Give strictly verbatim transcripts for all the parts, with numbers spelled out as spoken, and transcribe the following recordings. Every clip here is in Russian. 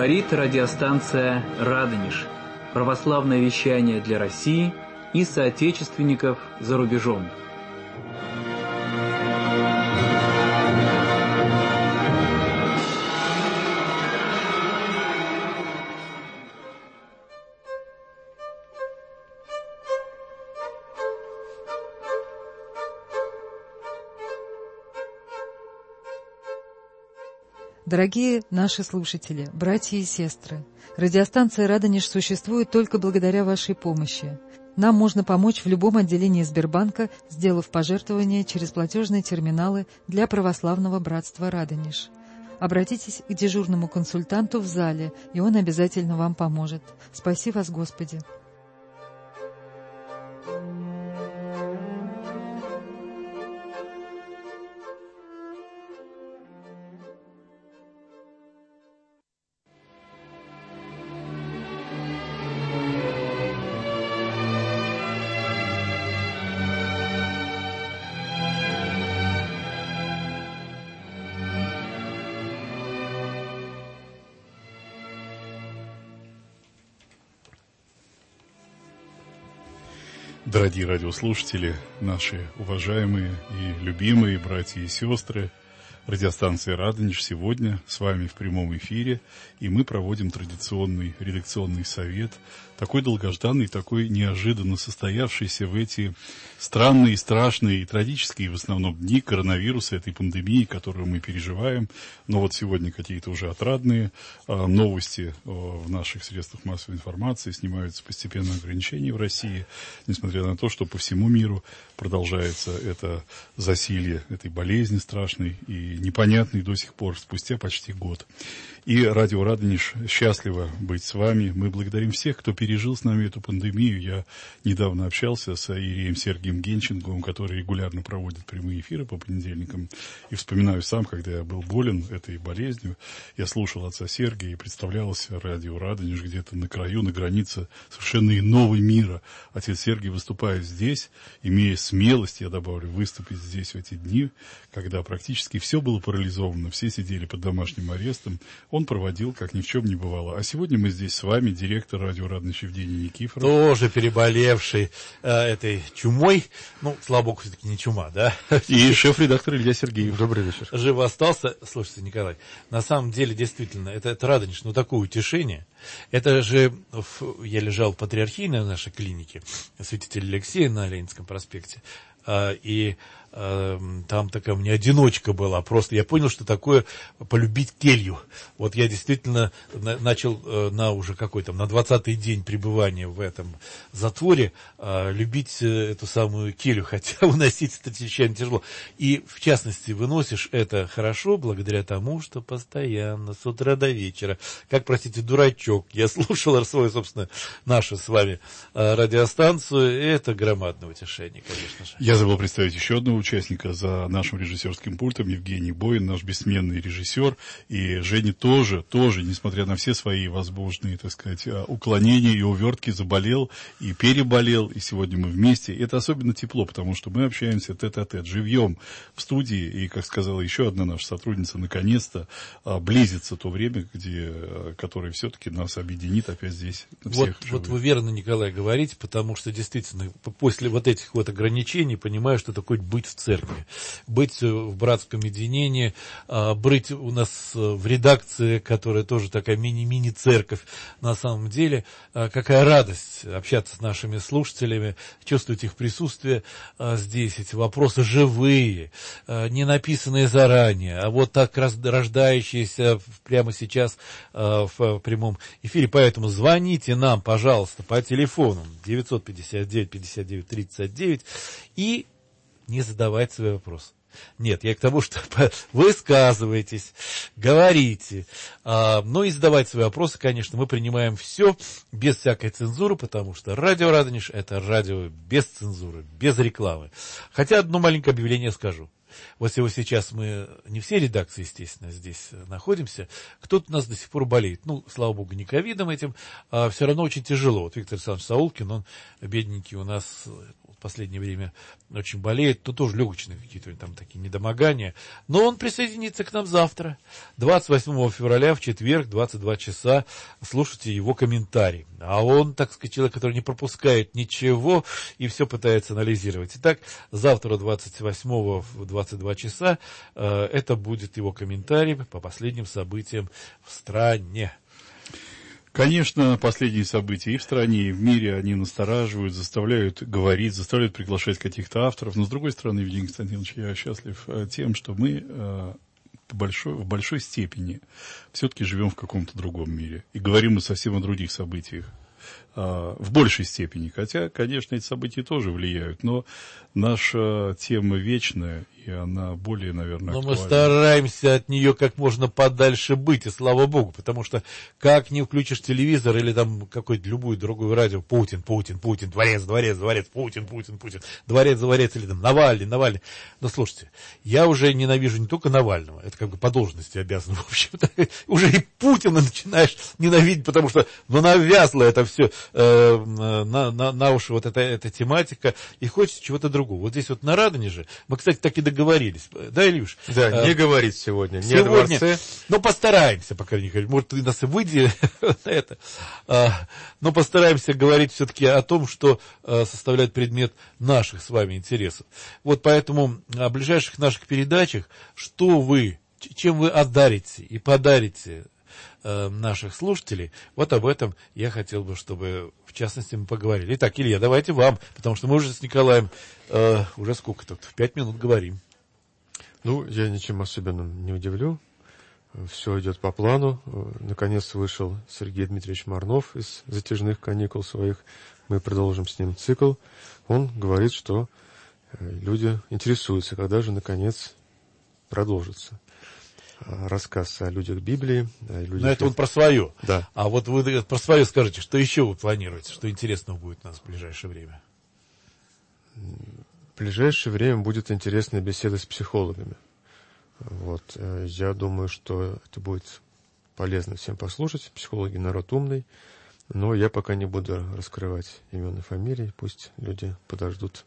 Говорит радиостанция «Радонеж». Православное вещание для России и соотечественников за рубежом. Дорогие наши слушатели, братья и сестры, радиостанция «Радонеж» существует только благодаря вашей помощи. Нам можно помочь в любом отделении Сбербанка, сделав пожертвование через платежные терминалы для православного братства «Радонеж». Обратитесь к дежурному консультанту в зале, и он обязательно вам поможет. Спаси вас, Господи! Дорогие радиослушатели, наши уважаемые и любимые братья и сестры, радиостанция «Радонеж» сегодня с вами в прямом эфире, и мы проводим традиционный редакционный совет, такой долгожданный, такой неожиданно состоявшийся в эти странные, страшные и трагические в основном дни коронавируса, этой пандемии, которую мы переживаем. Но вот сегодня какие-то уже отрадные а, новости а, в наших средствах массовой информации, снимаются постепенно ограничения в России, несмотря на то, что по всему миру продолжается это засилье этой болезни страшной и непонятной до сих пор, спустя почти год. И радио «Радонеж» счастливо быть с вами. Мы благодарим всех, кто пережил с нами эту пандемию. Я недавно общался с иереем Сергием Генченковым, который регулярно проводит прямые эфиры по понедельникам. И вспоминаю сам, когда я был болен этой болезнью, я слушал отца Сергия и представлялся радио «Радонеж» где-то на краю, на границе совершенно иного мира. Отец Сергий выступает здесь, имея смелость, я добавлю, выступить здесь в эти дни, когда практически все было парализовано, все сидели под домашним арестом. Он проводил, как ни в чем не бывало. А сегодня мы здесь с вами, директор радио «Радонеж» Евгений Никифоров. Тоже переболевший э, этой чумой. Ну, слава богу, все-таки не чума, да? И шеф-редактор Илья Сергеев. Добрый вечер. Жив остался. Слушайте, Николай, на самом деле, действительно, это, это «Радонеж», ну, такое утешение. Это же, я лежал в патриархийной нашей клинике, святителя Алексея на Ленинском проспекте, и там такая у меня одиночка была, просто я понял, что такое полюбить келью. Вот я действительно начал на уже какой там, на двадцатый день пребывания в этом затворе любить эту самую келью, хотя уносить это чрезвычайно тяжело. И в частности выносишь это хорошо благодаря тому, что постоянно с утра до вечера, как, простите, дурачок, я слушал свою, собственно, нашу с вами радиостанцию, и это громадное утешение, конечно же. Я забыл представить еще одного участника за нашим режиссерским пультом, Евгений Боин, наш бессменный режиссер. И Женя тоже, тоже, несмотря на все свои возможные, так сказать, уклонения и увертки, заболел и переболел. И сегодня мы вместе. Это особенно тепло, потому что мы общаемся тет-а-тет, живьем в студии. И, как сказала еще одна наша сотрудница, наконец-то близится то время, где, которое все-таки нас объединит опять здесь. Вот, вот вы верно, Николай, говорите, потому что действительно после вот этих вот ограничений понимаю, что такое быть в церкви, быть в братском единении, быть у нас в редакции, которая тоже такая мини-мини-церковь на самом деле. Какая радость общаться с нашими слушателями, чувствовать их присутствие здесь, эти вопросы живые, не написанные заранее, а вот так рождающиеся прямо сейчас в прямом эфире. Поэтому звоните нам, пожалуйста, по телефону девятьсот пятьдесят девять пятьдесят девять тридцать девять и не задавать свои вопросы. Нет, я к тому, что высказывайтесь, говорите. А, но и задавать свои вопросы, конечно, мы принимаем все без всякой цензуры, потому что радио «Радонеж» — это радио без цензуры, без рекламы. Хотя одно маленькое объявление скажу. Вот сейчас мы не все редакции, естественно, здесь находимся. Кто-то у нас до сих пор болеет. Ну, слава богу, не ковидом этим, а все равно очень тяжело. Вот Виктор Александрович Саулкин, он бедненький у нас в последнее время очень болеет, то тоже легочные какие-то там такие недомогания. Но он присоединится к нам завтра, двадцать восьмого февраля, в четверг, двадцать два часа. Слушайте его комментарий. А он, так сказать, человек, который не пропускает ничего и все пытается анализировать. Итак, завтра, двадцать восьмого в двадцать два часа, э, это будет его комментарий по последним событиям в стране. Конечно, последние события и в стране, и в мире, они настораживают, заставляют говорить, заставляют приглашать каких-то авторов. Но, с другой стороны, Евгений Константинович, я счастлив тем, что мы э, в, большой, в большой степени все-таки живем в каком-то другом мире. И говорим мы совсем о других событиях. Э, в большей степени. Хотя, конечно, эти события тоже влияют. Но наша тема вечная, и она более, наверное, Но актуальна. мы стараемся от нее как можно подальше быть, и слава богу, потому что как не включишь телевизор или там какое-то любую другую радио, Путин, Путин, Путин, дворец, дворец, дворец, Путин, Путин, Путин, дворец, дворец, или там Навальный, Навальный. Но слушайте, я уже ненавижу не только Навального, это как бы по должности обязан, в общем-то, уже и Путина начинаешь ненавидеть, потому что, ну, навязло это все э, на, на, на уши вот эта, эта тематика, и хочется чего-то другого. Вот здесь вот на Радонеже, мы, кстати, так и договорились, да, Илюш? Да, а, не говорить сегодня, не сегодня, о дворце. Ну, постараемся, по крайней мере, может, ты нас и выйди на это, а, но постараемся говорить все-таки о том, что а, составляет предмет наших с вами интересов. Вот поэтому о ближайших наших передачах, что вы, чем вы одарите и подарите а, наших слушателей, вот об этом я хотел бы, чтобы, в частности, мы поговорили. Итак, Илья, давайте вам, потому что мы уже с Николаем а, уже сколько-то, в пять минут говорим. Ну, я ничем особенным не удивлю. Все идет по плану. Наконец вышел Сергей Дмитриевич Марнов из затяжных каникул своих. Мы продолжим с ним цикл. Он говорит, что люди интересуются, когда же, наконец, продолжится рассказ о людях Библии. О людях... Но это он про свое. Да. А вот вы про свое скажите, что еще вы планируете, что интересного будет у нас в ближайшее время? В ближайшее время будет интересная беседа с психологами. Вот. Я думаю, что это будет полезно всем послушать. Психологи народ умный, но я пока не буду раскрывать имен и фамилии. Пусть люди подождут.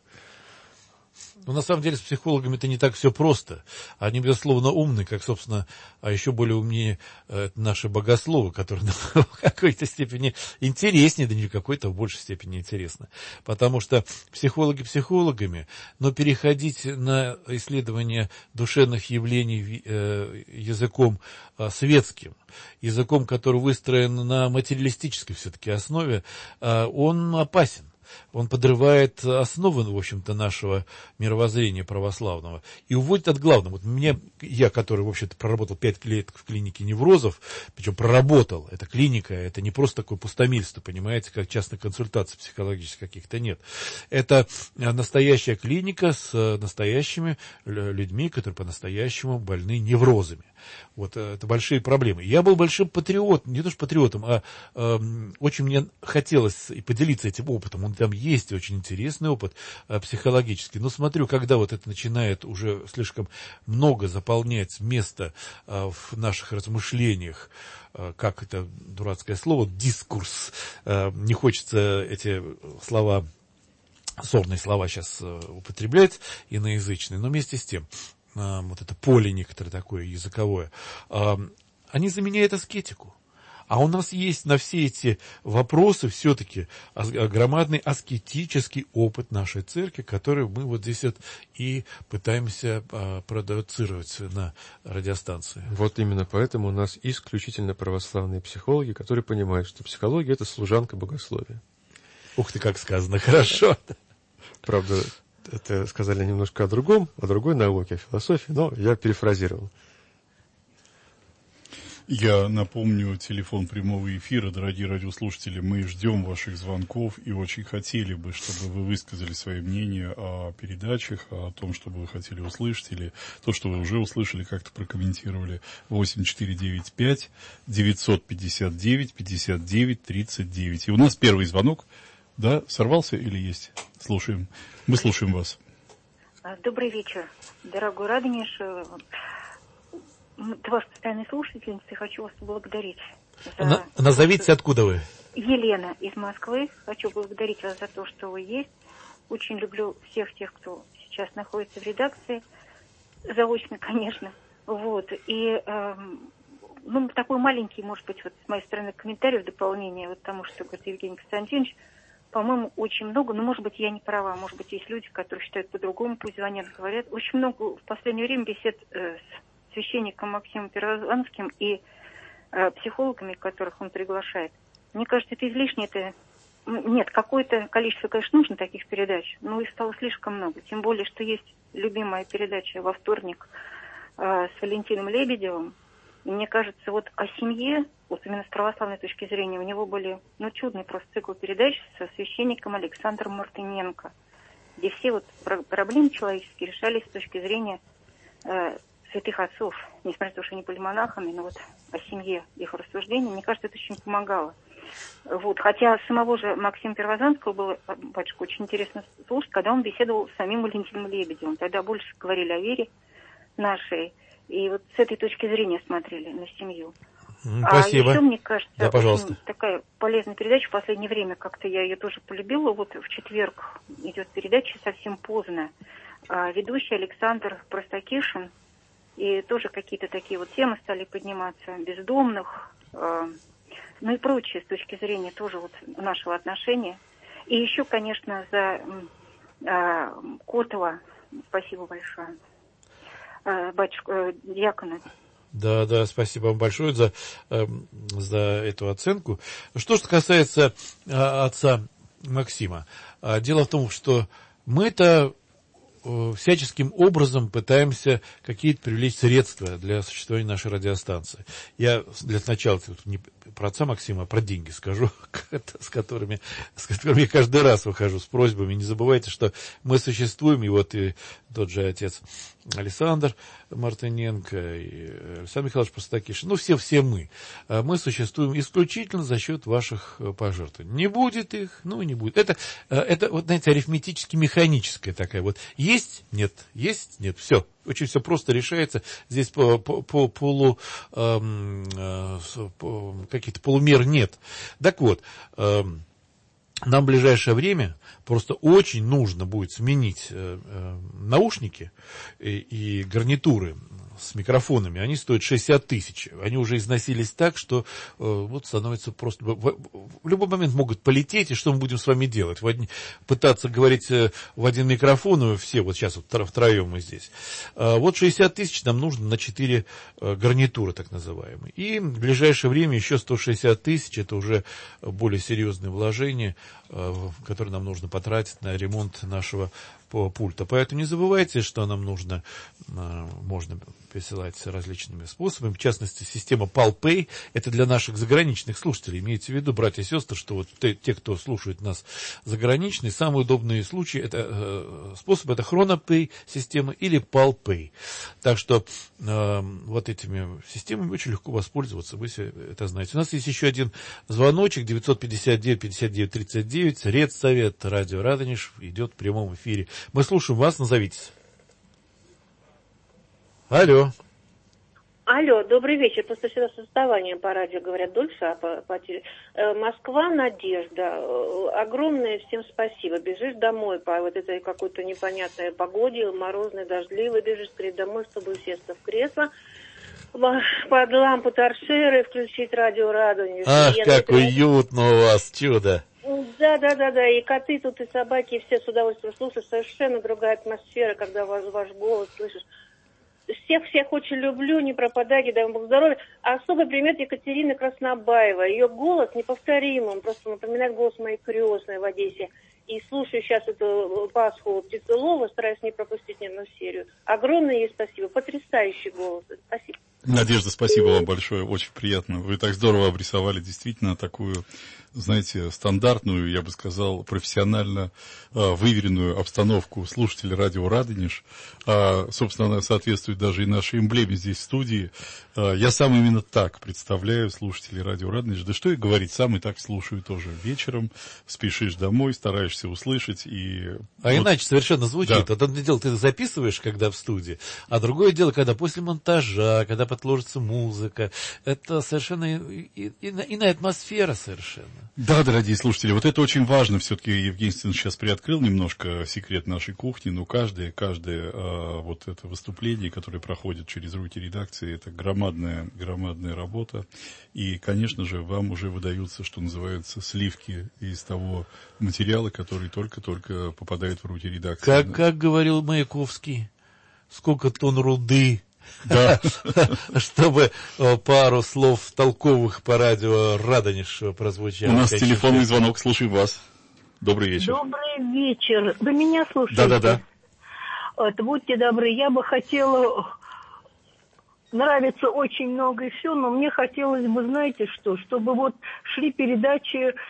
Но на самом деле с психологами это не так все просто. Они, безусловно, умны, как, собственно, а еще более умнее э, наши богословы, которые в какой-то степени интереснее, да не в какой-то, в большей степени интересны. Потому что психологи психологами, но переходить на исследование душевных явлений э, языком э, светским, языком, который выстроен на материалистической все-таки основе, э, он опасен. Он подрывает основы, в общем-то, нашего мировоззрения православного и уводит от главного. Вот мне, я, который, в общем-то, проработал пять лет в клинике неврозов, причем проработал, это клиника, это не просто такое пустомельство, понимаете, как частных консультаций психологических каких-то нет. Это настоящая клиника с настоящими людьми, которые по-настоящему больны неврозами. Вот это большие проблемы. Я был большим патриотом, не то что патриотом, а э, очень мне хотелось и поделиться этим опытом. Он там есть, очень интересный опыт э, психологический. Но смотрю, когда вот это начинает уже слишком много заполнять место э, в наших размышлениях, э, как это дурацкое слово, дискурс, э, не хочется эти слова, сорные слова сейчас э, употреблять, иноязычные, но вместе с тем, вот это поле некоторое такое языковое, они заменяют аскетику. А у нас есть на все эти вопросы все-таки громадный аскетический опыт нашей церкви, который мы вот здесь вот и пытаемся продуцировать на радиостанции. Вот именно поэтому у нас исключительно православные психологи, которые понимают, что психология – это служанка богословия. Ух ты, как сказано, хорошо. Правда, это сказали немножко о другом, о другой науке, о философии, но я перефразировал. Я напомню телефон прямого эфира, дорогие радиослушатели, мы ждем ваших звонков и очень хотели бы, чтобы вы высказали свои мнения о передачах, о том, что бы вы хотели услышать, или то, что вы уже услышали, как-то прокомментировали. восемь четыре девять пять девятьсот пятьдесят девять пятьдесят девять тридцать девять. И у нас первый звонок. Да, сорвался или есть? Слушаем. Мы слушаем вас. Добрый вечер, дорогой Радонеж. Ты ваш постоянный слушатель, и хочу вас поблагодарить. За... Назовите, откуда вы? Елена из Москвы. Хочу благодарить вас за то, что вы есть. Очень люблю всех тех, кто сейчас находится в редакции. Заочно, конечно. Вот. И э, ну, такой маленький, может быть, вот с моей стороны комментарий в дополнение вот тому, что говорит Евгений Константинович. По-моему, очень много, но, может быть, я не права, может быть, есть люди, которые считают по-другому, пусть звонят, говорят. Очень много в последнее время бесед э, с священником Максимом Первозванским и э, психологами, которых он приглашает. Мне кажется, это излишне, это... Нет, какое-то количество, конечно, нужно таких передач, но их стало слишком много. Тем более, что есть любимая передача во вторник э, с Валентином Лебедевым. И мне кажется, вот о семье, вот именно с православной точки зрения, у него были, ну, чудный просто цикл передач со священником Александром Мартыненко, где все вот проблемы человеческие решались с точки зрения э, святых отцов. Несмотря на то, что они были монахами, но вот о семье, их рассуждений, мне кажется, это очень помогало. Вот. Хотя самого же Максима Первозванского было, батюшка, очень интересно слушать, когда он беседовал с самим Валентином Лебедевым. Тогда больше говорили о вере нашей. И вот с этой точки зрения смотрели на семью. Спасибо. А еще, мне кажется, да, пожалуйста. такая полезная передача. В последнее время как-то я ее тоже полюбила. Вот в четверг идет передача совсем поздно. А ведущий Александр Простакишин. И тоже какие-то такие вот темы стали подниматься. Бездомных, э, ну и прочее с точки зрения тоже вот нашего отношения. И еще, конечно, за э, Котова спасибо большое. Батюшка, дьякона. Да, да, спасибо вам большое за, за эту оценку. Что же касается отца Максима, дело в том, что мы-то всяческим образом пытаемся какие-то привлечь средства для существования нашей радиостанции. Я для начала не про отца Максима, а про деньги скажу, с которыми, с которыми я каждый раз выхожу с просьбами. Не забывайте, что мы существуем, и вот и тот же отец Александр Мартыненко, и Александр Михайлович Простакишин, ну все, все мы. Мы существуем исключительно за счет ваших пожертвований. Не будет их, ну и не будет. Это, это вот, знаете, арифметически-механическая такая вот. Есть, нет, есть, нет, все. Очень все просто решается. Здесь по, по, по полу эм, э, по, каких-то полумер нет. Так вот, эм, нам в ближайшее время просто очень нужно будет сменить э, э, наушники и, и гарнитуры с микрофонами. Они стоят шестьдесят тысяч. Они уже износились так, что э, вот становится просто... В, в, в любой момент могут полететь, и что мы будем с вами делать? В один, пытаться говорить э, в один микрофон, и все, вот сейчас вот втроем мы здесь. Э, вот шестьдесят тысяч нам нужно на четыре э, гарнитуры, так называемые. И в ближайшее время еще сто шестьдесят тысяч, это уже более серьезные вложения, э, которые нам нужно потратить на ремонт нашего пульта. Поэтому не забывайте, что нам нужно, можно присылать различными способами. В частности, система PalPay. Это для наших заграничных слушателей. Имейте в виду, братья и сестры, что вот те, те кто слушает нас заграничные, самый удобный случай, это, э, способ это ChronoPay система или PalPay. Так что э, вот этими системами очень легко воспользоваться. Вы все это знаете. У нас есть еще один звоночек. девятьсот пятьдесят девять пятьдесят девять тридцать девять. Редсовет радио Радонеж идет в прямом эфире. Мы слушаем вас, назовитесь. Алло. Алло, добрый вечер. Просто всегда с отставанием по радио говорят дольше, а по, по теле... Москва, Надежда. Огромное всем спасибо. Бежишь домой по вот этой какой-то непонятной погоде, морозной, дождливой, бежишь скорее домой, чтобы усесться в кресло, под лампу торшеры включить радио Радонеж. Ах, как это... уютно у вас, чудо. Да, да, да, да, и коты тут, и собаки, и все с удовольствием слушают. Совершенно другая атмосфера, когда ваш, ваш голос слышишь. Всех-всех очень люблю, не пропадайте, дай вам Бог здоровья. А особый пример Екатерины Краснобаева. Ее голос неповторимый, он просто напоминает голос моей крестной в Одессе. И слушаю сейчас эту Пасху Птицелова, стараюсь не пропустить ни одну серию. Огромное ей спасибо, потрясающий голос. Спасибо. Надежда, спасибо вам большое, очень приятно. Вы так здорово обрисовали действительно такую, знаете, стандартную, я бы сказал, профессионально э, выверенную обстановку слушателей радио Радонеж. А, собственно, она соответствует даже и нашей эмблеме здесь в студии. А, я сам именно так представляю слушателей радио Радонеж. Да что и говорить, сам и так слушаю тоже вечером. Спешишь домой, стараешься услышать. И а вот... иначе совершенно звучит. Да. Одно дело, ты записываешь, когда в студии, а другое дело, когда после монтажа, когда подложится музыка. Это совершенно и, и, и, иная атмосфера совершенно. Да, дорогие слушатели, вот это очень важно. Все-таки Евгений Степанович сейчас приоткрыл немножко секрет нашей кухни, но каждое, каждое а, вот это выступление, которое проходит через руки редакции, это громадная, громадная работа. И, конечно же, вам уже выдаются, что называется, сливки из того материала, который только-только попадает в руки редакции. Как, как говорил Маяковский, сколько тонн руды, да. чтобы пару слов толковых по радио Радонеж прозвучало. У нас телефонный звонок, слушаем вас. Добрый вечер. Добрый вечер. Вы меня слушаете? Да-да-да. Вот, будьте добры, я бы хотела... Нравится очень много и все, но мне хотелось бы, знаете что, чтобы вот шли передачи, э,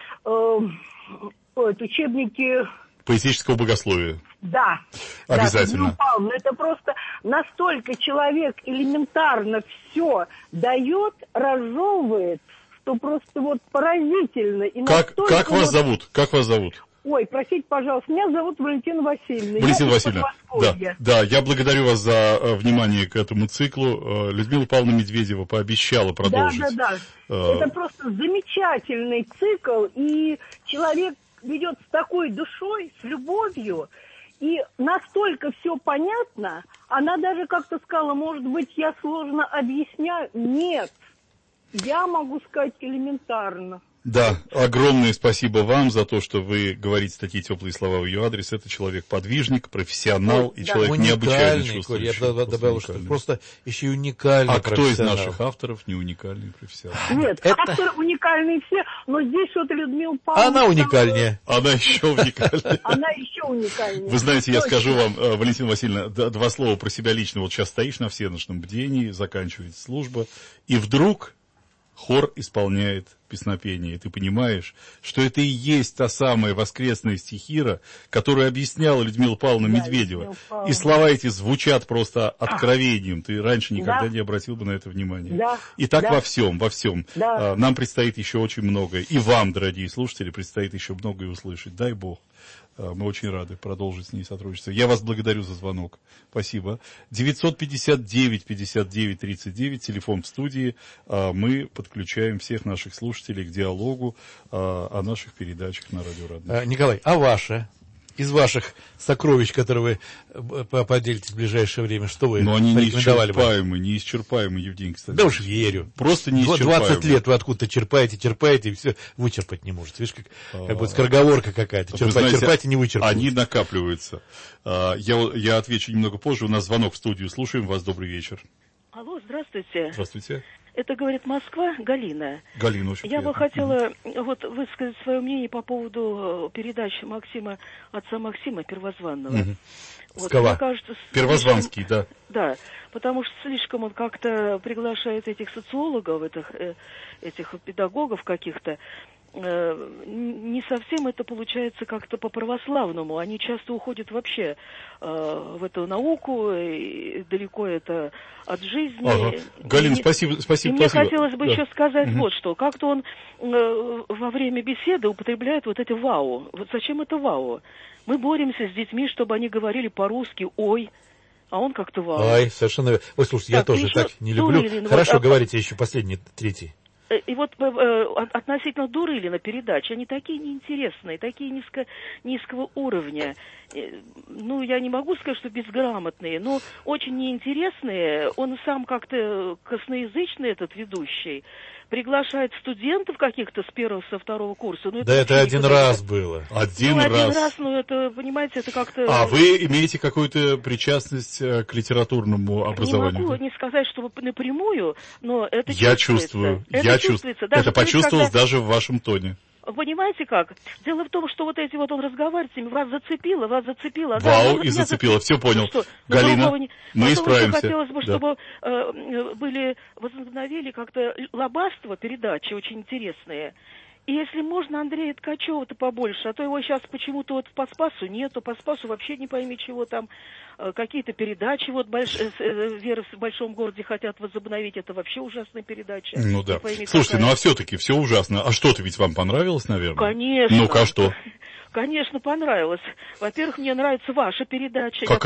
вот, учебники... Поэтического богословия. Да. Обязательно. Да, Павловна, это просто настолько человек элементарно все дает, разжевывает, что просто вот поразительно. И как как вас вот... зовут? Как вас зовут? Ой, простите, пожалуйста, меня зовут Валентина Васильевна. Валентина Васильевна, да, да, я благодарю вас за э, внимание к этому циклу. Э, Людмила Павловна Медведева пообещала продолжить. Да, да, да. Э... Это просто замечательный цикл, и человек ведет с такой душой, с любовью, и настолько все понятно, она даже как-то сказала, может быть, я сложно объясняю. Нет, я могу сказать элементарно. Да, огромное спасибо вам за то, что вы говорите такие теплые слова в ее адрес. Это человек-подвижник, профессионал и да. человек необычайно чувствующий. Я добавил, что просто еще и уникальный а профессионал. А кто из наших авторов не уникальный профессионал? Нет, это... авторы уникальные все, но здесь вот Людмила Павловна... Она уникальнее. Она еще уникальнее. Она еще уникальнее. Вы знаете, я скажу вам, Валентина Васильевна, два слова про себя лично. Вот сейчас стоишь на всеночном бдении, заканчивается служба, и вдруг... хор исполняет песнопение, и ты понимаешь, что это и есть та самая воскресная стихира, которую объясняла Людмила Павловна да, Медведева. Павловна. И слова эти звучат просто откровением. Ты раньше никогда да. не обратил бы на это внимание. Да. И так да. во всем, во всем. Да. Нам предстоит еще очень многое. И вам, дорогие слушатели, предстоит еще многое услышать. Дай Бог. Мы очень рады продолжить с ней сотрудничество. Я вас благодарю за звонок. Спасибо. девятьсот пятьдесят девять пятьдесят девять тридцать девять, телефон в студии. Мы подключаем всех наших слушателей к диалогу о наших передачах на радио Радонеж. Николай, а ваше? Из ваших сокровищ, которые вы поделитесь в ближайшее время, что вы Но они порекомендовали бы? неисчерпаемы, неисчерпаемы, Евгений Константинович. Да уж верю. Просто неисчерпаемы. двадцать лет вы откуда-то черпаете, черпаете, и все вычерпать не можете. Видишь, как, как будет скороговорка какая-то. Черпать, знаете, черпать и не вычерпать. Они накапливаются. Я, я отвечу немного позже. У нас звонок в студию. Слушаем вас. Добрый вечер. Алло, здравствуйте. Здравствуйте. Это, говорит, Москва, Галина. Галина, очень Я приятно. бы хотела вот высказать свое мнение по поводу передачи Максима, отца Максима Первозванного. Угу. Вот, Скала. мне кажется, Первозванский, слишком, да. Да, потому что слишком он как-то приглашает этих социологов, этих, этих педагогов каких-то. Не совсем это получается как-то по-православному. Они часто уходят вообще э, в эту науку, и далеко это от жизни. Ага. Галина, и, спасибо, спасибо. И мне спасибо. хотелось бы да. еще сказать угу. вот что. Как-то он э, во время беседы употребляет вот эти вау. Вот зачем это вау? Мы боремся с детьми, чтобы они говорили по-русски «ой». А он как-то вау. Ай, совершенно верно. Ой, слушайте, так, я тоже так не люблю. Дурилин, Хорошо, вот, говорите, а... еще последний, третий. И вот э, относительно Дурылина передачи, они такие неинтересные, такие низко, низкого уровня. Ну, я не могу сказать, что безграмотные, но очень неинтересные. Он сам как-то косноязычный, этот ведущий. Приглашает студентов каких-то с первого, со второго курса. Ну, это да это один раз было. Один ну, раз. один раз, ну, это, понимаете, это как-то... А вы имеете какую-то причастность к литературному образованию? Не могу не сказать, что напрямую, но это я чувствуется. Чувствую, это я чувствуется. чувствую. Это почувствовалось когда... даже в вашем тоне. Понимаете как? Дело в том, что вот эти вот он разговаривает с ними, вас зацепило, вас зацепило. Вау, да, и зацепило, все понял. Что? Галина, не... мы Потом исправимся. Хотелось бы, да. чтобы э, были, возобновили как-то лобаство передачи очень интересные. И если можно, Андрея Ткачева-то побольше, а то его сейчас почему-то вот по Спасу нету, по Спасу вообще не пойми чего там, э, какие-то передачи, вот больш... э, э, Вера в большом городе хотят возобновить, это вообще ужасная передача. Ну да. Пойми, слушайте, какая... ну а все-таки все ужасно. А что-то ведь вам понравилось, наверное? Конечно. Ну-ка, а что? Конечно, понравилось. Во-первых, мне нравится ваша передача. Какая?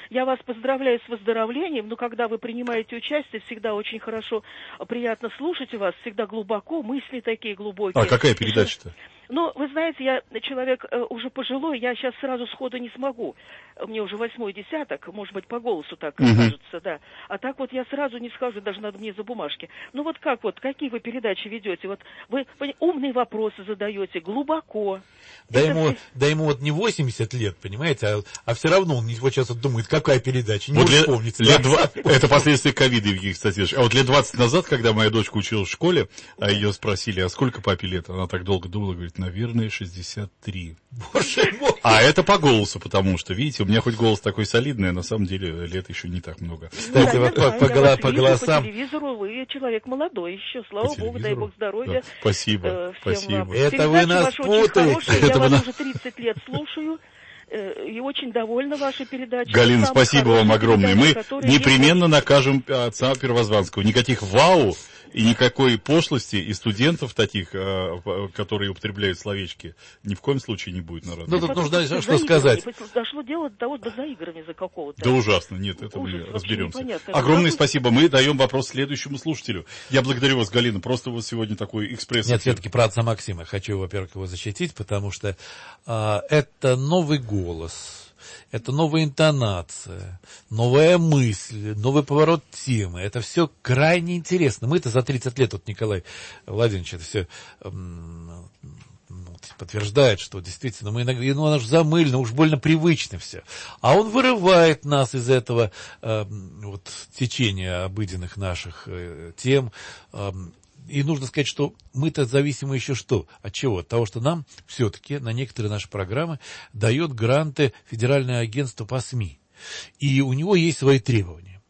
я вас поздравляю с выздоровлением, но когда вы принимаете участие, всегда очень хорошо, приятно слушать вас, всегда глубоко, мысли такие глубокие. А какая передача-то? Ну, вы знаете, я человек э, уже пожилой, я сейчас сразу сходу не смогу. Мне уже восьмой десяток, может быть, по голосу так Угу. кажется, да. А так вот я сразу не скажу, даже надо мне за бумажки. Ну вот как вот, какие вы передачи ведете? Вот вы умные вопросы задаете, глубоко. Да Это ему, все... да ему вот не восемьдесят лет, понимаете, а, а все равно он вот сейчас вот думает, какая передача, не Вот может лет, помнить. лет два, это последствия ковида, Евгений Константинович. А вот лет двадцать назад, когда моя дочка училась в школе, а ее спросили, а сколько папе лет? Она так долго думала, говорит, наверное, шестьдесят три. Боже мой. А это по голосу, потому что, видите, у меня хоть голос такой солидный, а на самом деле лет еще не так много. Кстати, Ну, вот я по, знаю, по, я гола- вас по вижу голосам... по телевизору, вы человек молодой еще, слава По богу, дай телевизору? бог здоровья. Да. Спасибо, э, всем спасибо. вам. Это вы Передачи нас ваши очень путаете. хорошие, Это я вы вас нас- уже тридцать лет слушаю. э, И очень довольна вашей передачей. Галина, Самые спасибо вам хорошие огромное. Мы передачи, которые непременно есть. накажем отца Первозванского. Никаких вау и никакой пошлости и студентов таких, э, которые употребляют словечки, ни в коем случае не будет на радио. Ну, тут Потом нужно за что играми, сказать. Дошло дело до того, до заигрывания за какого-то. Да ужасно, нет, это Ужас, мы вообще разберемся. непонятно. Огромное Ну, спасибо. Мы даем вопрос следующему слушателю. Я благодарю вас, Галина, просто вот сегодня такой экспресс. Нет, все-таки про отца Максима. Хочу, во-первых, его защитить, потому что а, это новый голос. Это новая интонация, новая мысль, новый поворот темы. Это все крайне интересно. Мы-то за тридцать лет, вот Николай Владимирович это все эм, подтверждает, что действительно мы иногда, ну, оно же замыльно, уж больно привычно все. А он вырывает нас из этого э, вот, течения обыденных наших э, тем. Э, И нужно сказать, что мы-то зависимы еще что? От чего? От того, что нам все-таки на некоторые наши программы дает гранты Федеральное агентство по СМИ. И у него есть свои требования.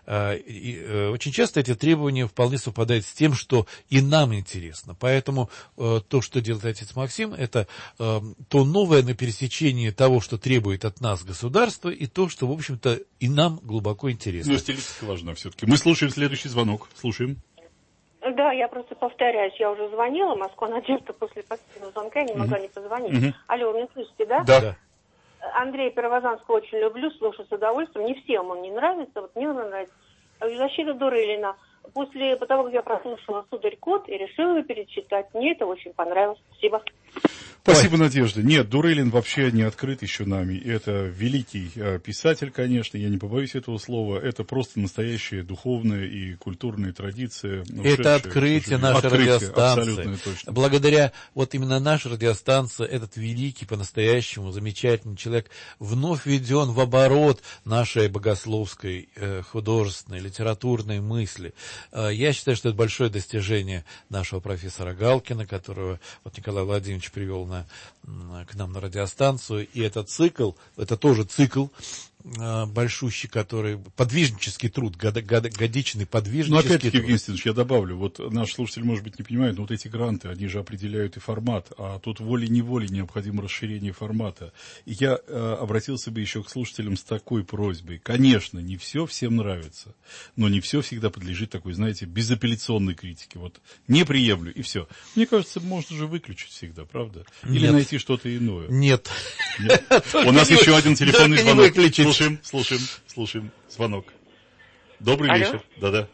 И очень часто эти требования вполне совпадают с тем, что и нам интересно. Поэтому то, что делает отец Максим, это то новое на пересечении того, что требует от нас государство, и то, что, в общем-то, и нам глубоко интересно. Ну, стилистика важна все-таки. Мы слушаем следующий звонок. Слушаем. Да, я просто повторяюсь, я уже звонила, Москва Надежда, после последнего звонка я не могла не позвонить. Мгм. Алло, вы меня слышите, да? Да. Андрея Первозванского очень люблю, слушаю с удовольствием. Не всем он не нравится, вот мне он нравится. Защита Дурылина. После того, как я прослушала «Сударь Кот» и решила его перечитать, мне это очень понравилось. Спасибо. Спасибо, Надежда. Нет, Дурылин вообще не открыт еще нами. Это великий э, писатель, конечно, я не побоюсь этого слова. Это просто настоящая духовная и культурная традиция. Это открытие нашей радиостанции. Абсолютно точно. Благодаря вот именно нашей радиостанции этот великий, по-настоящему замечательный человек вновь введен в оборот нашей богословской, э, художественной, литературной мысли. Э, я считаю, что это большое достижение нашего профессора Галкина, которого вот Николай Владимирович привел на, к нам на радиостанцию. И этот цикл, это тоже цикл большущий, который подвижнический труд, год, год, годичный подвижнический Но опять-таки, труд. Евгений Степанович, я добавлю, вот наш слушатель, может быть, не понимает, но вот эти гранты, они же определяют и формат, а тут волей-неволей необходимо расширение формата. И я э, обратился бы еще к слушателям с такой просьбой. Конечно, не все всем нравится, но не все всегда подлежит такой, знаете, безапелляционной критике. Вот не приемлю, и все. Мне кажется, можно же выключить всегда, правда? Или Нет. найти что-то иное. Нет. Нет? У нас не еще вы- один телефонный только не звонок. выключить. Слушаем, слушаем, слушаем. Звонок. Добрый Алло. вечер. Да-да.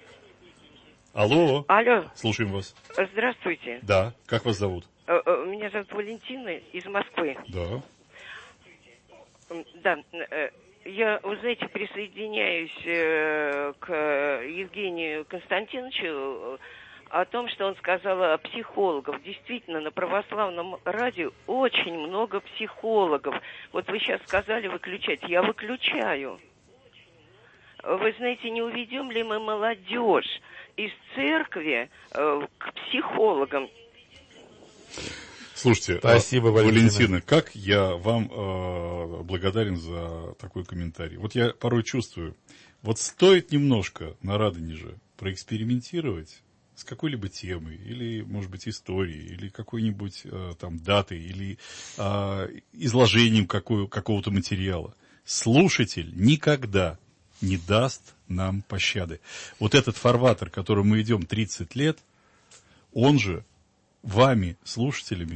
Алло. Алло, Слушаем вас. здравствуйте. Да. Как вас зовут? Э, э, Меня зовут Валентина из Москвы. Да. М, Да, э, я, вы знаете, присоединяюсь э, к Евгению Константиновичу э, о том, что он сказал о психологах. Действительно, на православном радио очень много психологов. Вот вы сейчас сказали выключать. Я выключаю. Вы знаете, не уведем ли мы молодежь из церкви э, к психологам? Слушайте, Спасибо, а, Валентина. Валентина, как я вам э, благодарен за такой комментарий. Вот я порой чувствую, вот стоит немножко на Радонеже проэкспериментировать с какой-либо темой, или, может быть, историей, или какой-нибудь э, там датой, или э, изложением какой, какого-то материала. Слушатель никогда не даст нам пощады. Вот этот фарватер, которым мы идем тридцать лет, он же вами, слушателями,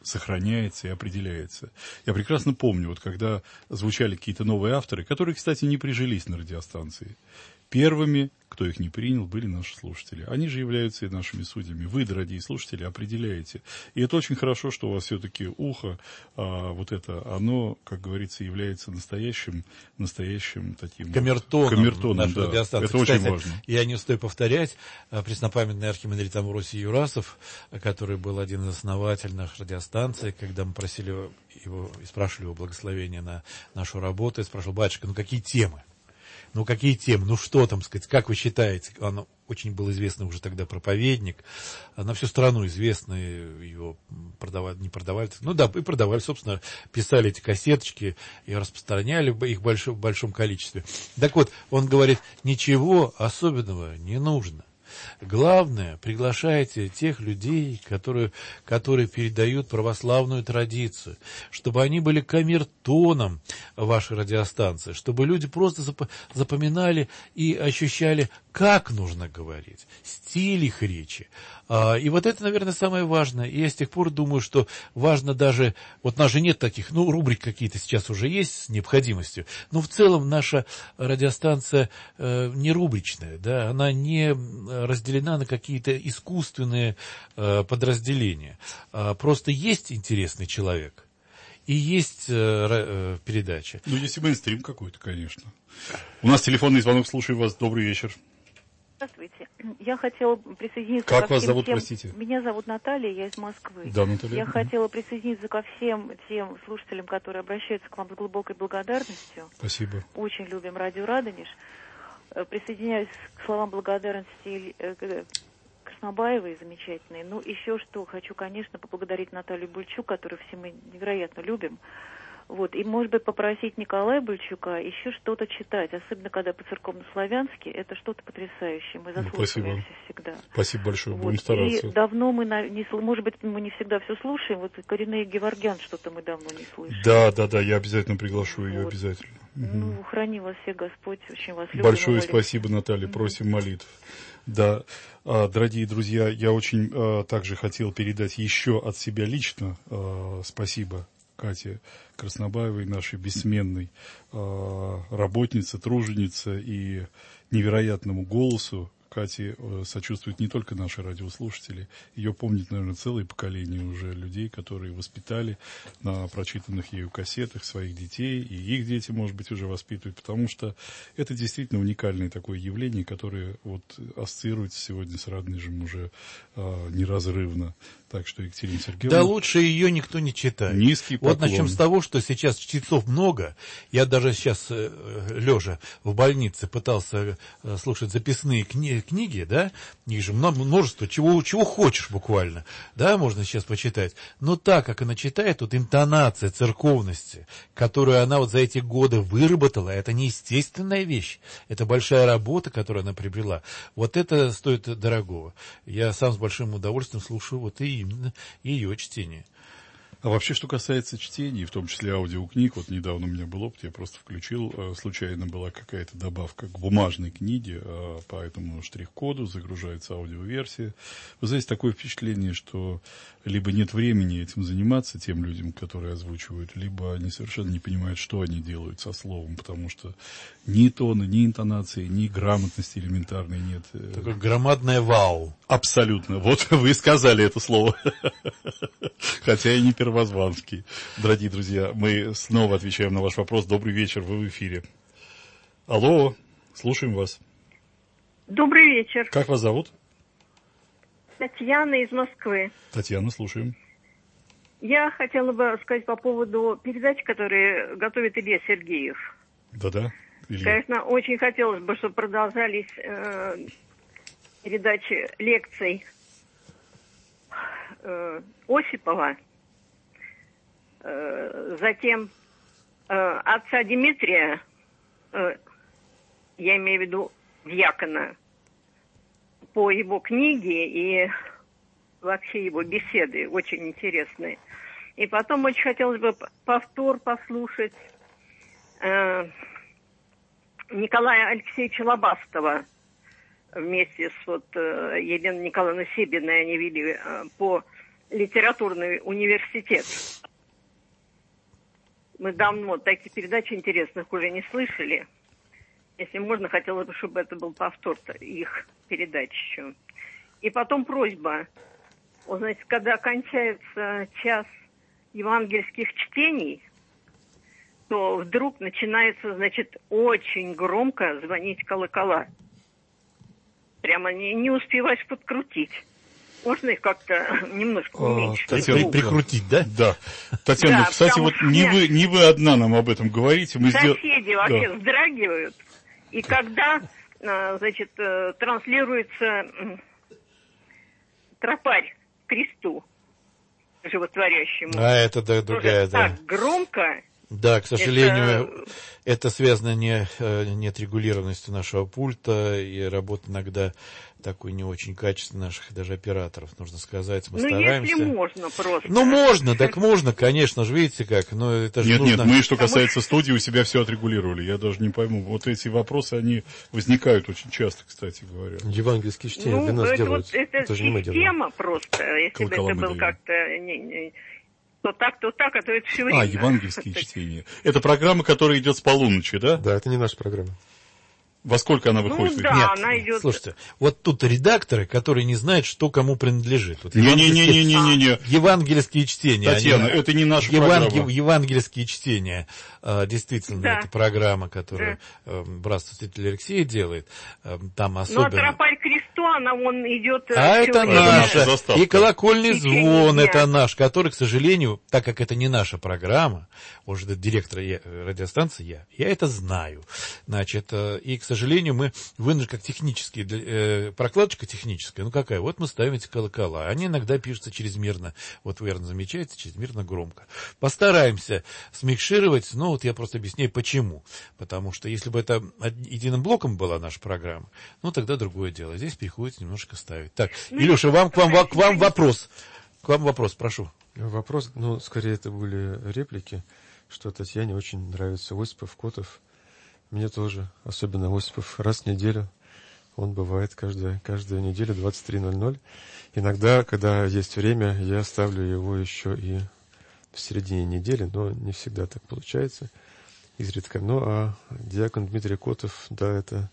сохраняется и определяется. Я прекрасно помню, вот когда звучали какие-то новые авторы, которые, кстати, не прижились на радиостанции. Первыми, кто их не принял, были наши слушатели. Они же являются и нашими судьями. Вы, дорогие слушатели, определяете. И это очень хорошо, что у вас все-таки ухо, а, вот это, оно, как говорится, является настоящим, настоящим таким... Камертоном, вот, камертоном, нашей да. радиостанции. Это Кстати, очень важно. Я не устаю повторять, преснопамятный архимандрит Амвросий Юрасов, который был один из основателей нашей радиостанции, когда мы просили его и спрашивали его благословения на нашу работу, я спрашивал: батюшка, ну какие темы? Ну, какие темы? Ну, что там, сказать, как вы считаете? Он очень был известный уже тогда проповедник, на всю страну известный, его продавали, не продавали, ну да, и продавали, собственно, писали эти кассеточки и распространяли их в большом, в большом количестве. Так вот, он говорит, ничего особенного не нужно. Главное, приглашайте тех людей, которые, которые передают православную традицию, чтобы они были камертоном вашей радиостанции, чтобы люди просто запоминали и ощущали, как нужно говорить, стиль их речи. И вот это, наверное, самое важное. И я с тех пор думаю, что важно даже, вот у нас же нет таких, ну, рубрик какие-то сейчас уже есть с необходимостью, но в целом наша радиостанция э, не рубричная, да, она не разделена на какие-то искусственные э, подразделения. А просто есть интересный человек и есть э, э, передача. Ну, есть и мейнстрим какой-то, конечно. У нас телефонный звонок, слушаю вас, добрый вечер. Здравствуйте. Я хотела присоединиться как ко вас всем зовут, тем... простите? Меня зовут Наталья, я из Москвы. Да, Наталья. Я хотела присоединиться ко всем тем слушателям, которые обращаются к вам с глубокой благодарностью. Спасибо. Очень любим радио Радонеж. Присоединяюсь к словам благодарности Краснобаевой, замечательной. Ну, еще что, хочу, конечно, поблагодарить Наталью Бульчук, которую все мы невероятно любим. Вот, и, может быть, попросить Николая Бульчука еще что-то читать, особенно когда по-церковно-славянски, это что-то потрясающее, мы заслушиваемся ну, всегда. Спасибо большое, вот. Будем стараться. И давно мы, не, может быть, мы не всегда все слушаем, вот Коренея Геворгян что-то мы давно не слышим. Да, да, да, я обязательно приглашу ее, вот. Обязательно. Ну, угу. Храни вас всех Господь, очень вас любим. Большое спасибо, Наталья, угу. Просим молитв. Да, а, дорогие друзья, я очень а, также хотел передать еще от себя лично а, спасибо Кате Краснобаевой, нашей бессменной э, работнице, труженице и невероятному голосу. Кате э, сочувствуют не только наши радиослушатели, ее помнит, наверное, целое поколение уже людей, которые воспитали на прочитанных ею кассетах своих детей, и их дети, может быть, уже воспитывают, потому что это действительно уникальное такое явление, которое вот ассоциируется сегодня с Радонежем уже э, неразрывно. Так что, Екатерина Сергеевна... Да лучше ее никто не читает. Низкий поклон. Вот начнем с того, что сейчас чтецов много. Я даже сейчас, лежа в больнице, пытался слушать записные кни- книги, да, их же множество, чего, чего хочешь буквально, да, можно сейчас почитать. Но так, как она читает, вот интонация церковности, которую она вот за эти годы выработала, это неестественная вещь. Это большая работа, которую она приобрела. Вот это стоит дорогого. Я сам с большим удовольствием слушаю вот и именно ее чтение. А вообще, что касается чтений, в том числе аудиокниг, вот недавно у меня был опыт, я просто включил, случайно была какая-то добавка к бумажной книге, по этому штрих-коду загружается аудиоверсия. Вы знаете, такое впечатление, что либо нет времени этим заниматься тем людям, которые озвучивают, либо они совершенно не понимают, что они делают со словом, потому что ни тона, ни интонации, ни грамотности элементарной нет. Такое громадное вау. Абсолютно. Вот вы сказали это слово. Хотя и не первозванский. Дорогие друзья, мы снова отвечаем на ваш вопрос. Добрый вечер, вы в эфире. Алло, слушаем вас. Добрый вечер. Как вас зовут? Татьяна из Москвы. Татьяна, слушаем. Я хотела бы сказать по поводу передач, которые готовит Илья Сергеев. Да-да. Илья. Конечно, очень хотелось бы, чтобы продолжались э, передачи лекций э, Осипова, э, затем э, отца Дмитрия, э, я имею в виду дьякона, по его книге и вообще его беседы очень интересные. И потом очень хотелось бы повтор послушать э, Николая Алексеевича Лобастова вместе с вот, э, Еленой Николаевной Себиной. Они вели э, по литературный университет. Мы давно таких передач интересных уже не слышали. Если можно, хотелось бы, чтобы это был повтор их передач еще. И потом просьба. Вот, знаете, когда кончается час евангельских чтений, то вдруг начинается, значит, очень громко звонить колокола. Прямо не, не успеваешь подкрутить. Можно их как-то немножко уменьшить? Татьяна, прикрутить, да? Да. Татьяна, да, кстати, вот не вы, не вы одна нам об этом говорите. Мы соседи сдел... вообще да. вздрагивают. И когда, значит, транслируется тропарь к кресту животворящему. А это да, другая, да. Так громко. Да, к сожалению, это, это связано не, не от регулированности нашего пульта, и работа иногда такой не очень качественной наших даже операторов, нужно сказать. Мы ну, стараемся. если можно просто. Ну, можно, так можно, конечно же, видите как, но это же Нет, нужно... нет, мы, что касается студии, у себя все отрегулировали. Я даже не пойму. Вот эти вопросы, они возникают очень часто, кстати говоря. Евангельские чтения ну, для нас это делают. Вот, это, это же не мы делаем. Система просто, если бы это был как-то... Не, не, то так, то так, а то это все время. А, евангельские чтения. Это программа, которая идет с полуночи, да? Да, это не наша программа. Во сколько она выходит? Ну, да, Нет, она идет... слушайте, вот тут редакторы, которые не знают, что кому принадлежит. Вот Не-не-не-не-не-не. Евангельские чтения. Татьяна, они, это не наша евангел, программа. Евангельские чтения. А, действительно, да. это программа, которую да. э, братство святителя Алексея делает. Э, там особенно... Ну, а тропарь кресту, она вон идет... А это наша. И колокольный звон, дня. Это наш, который, к сожалению, так как это не наша программа, уже директор я, радиостанции я, я это знаю. Значит, э, и, к сожалению, мы вынуждены, как технические, э, прокладочка техническая, ну какая, вот мы ставим эти колокола, они иногда пишутся чрезмерно, вот вы, верно, замечаете, чрезмерно громко. Постараемся смикшировать, ну вот я просто объясняю, почему. Потому что если бы это единым блоком была наша программа, ну тогда другое дело. Здесь приходится немножко ставить. Так, ну, Илюша, вам, к, вам, к вам вопрос. К вам вопрос, прошу. Вопрос, ну, скорее это были реплики, что Татьяне очень нравится Осипов, Котов. Мне тоже, особенно Осипов, раз в неделю. Он бывает каждая, каждую неделю двадцать три ноль ноль. Иногда, когда есть время, я ставлю его еще и в середине недели, но не всегда так получается, изредка. Ну, а диакон Дмитрий Котов, да, это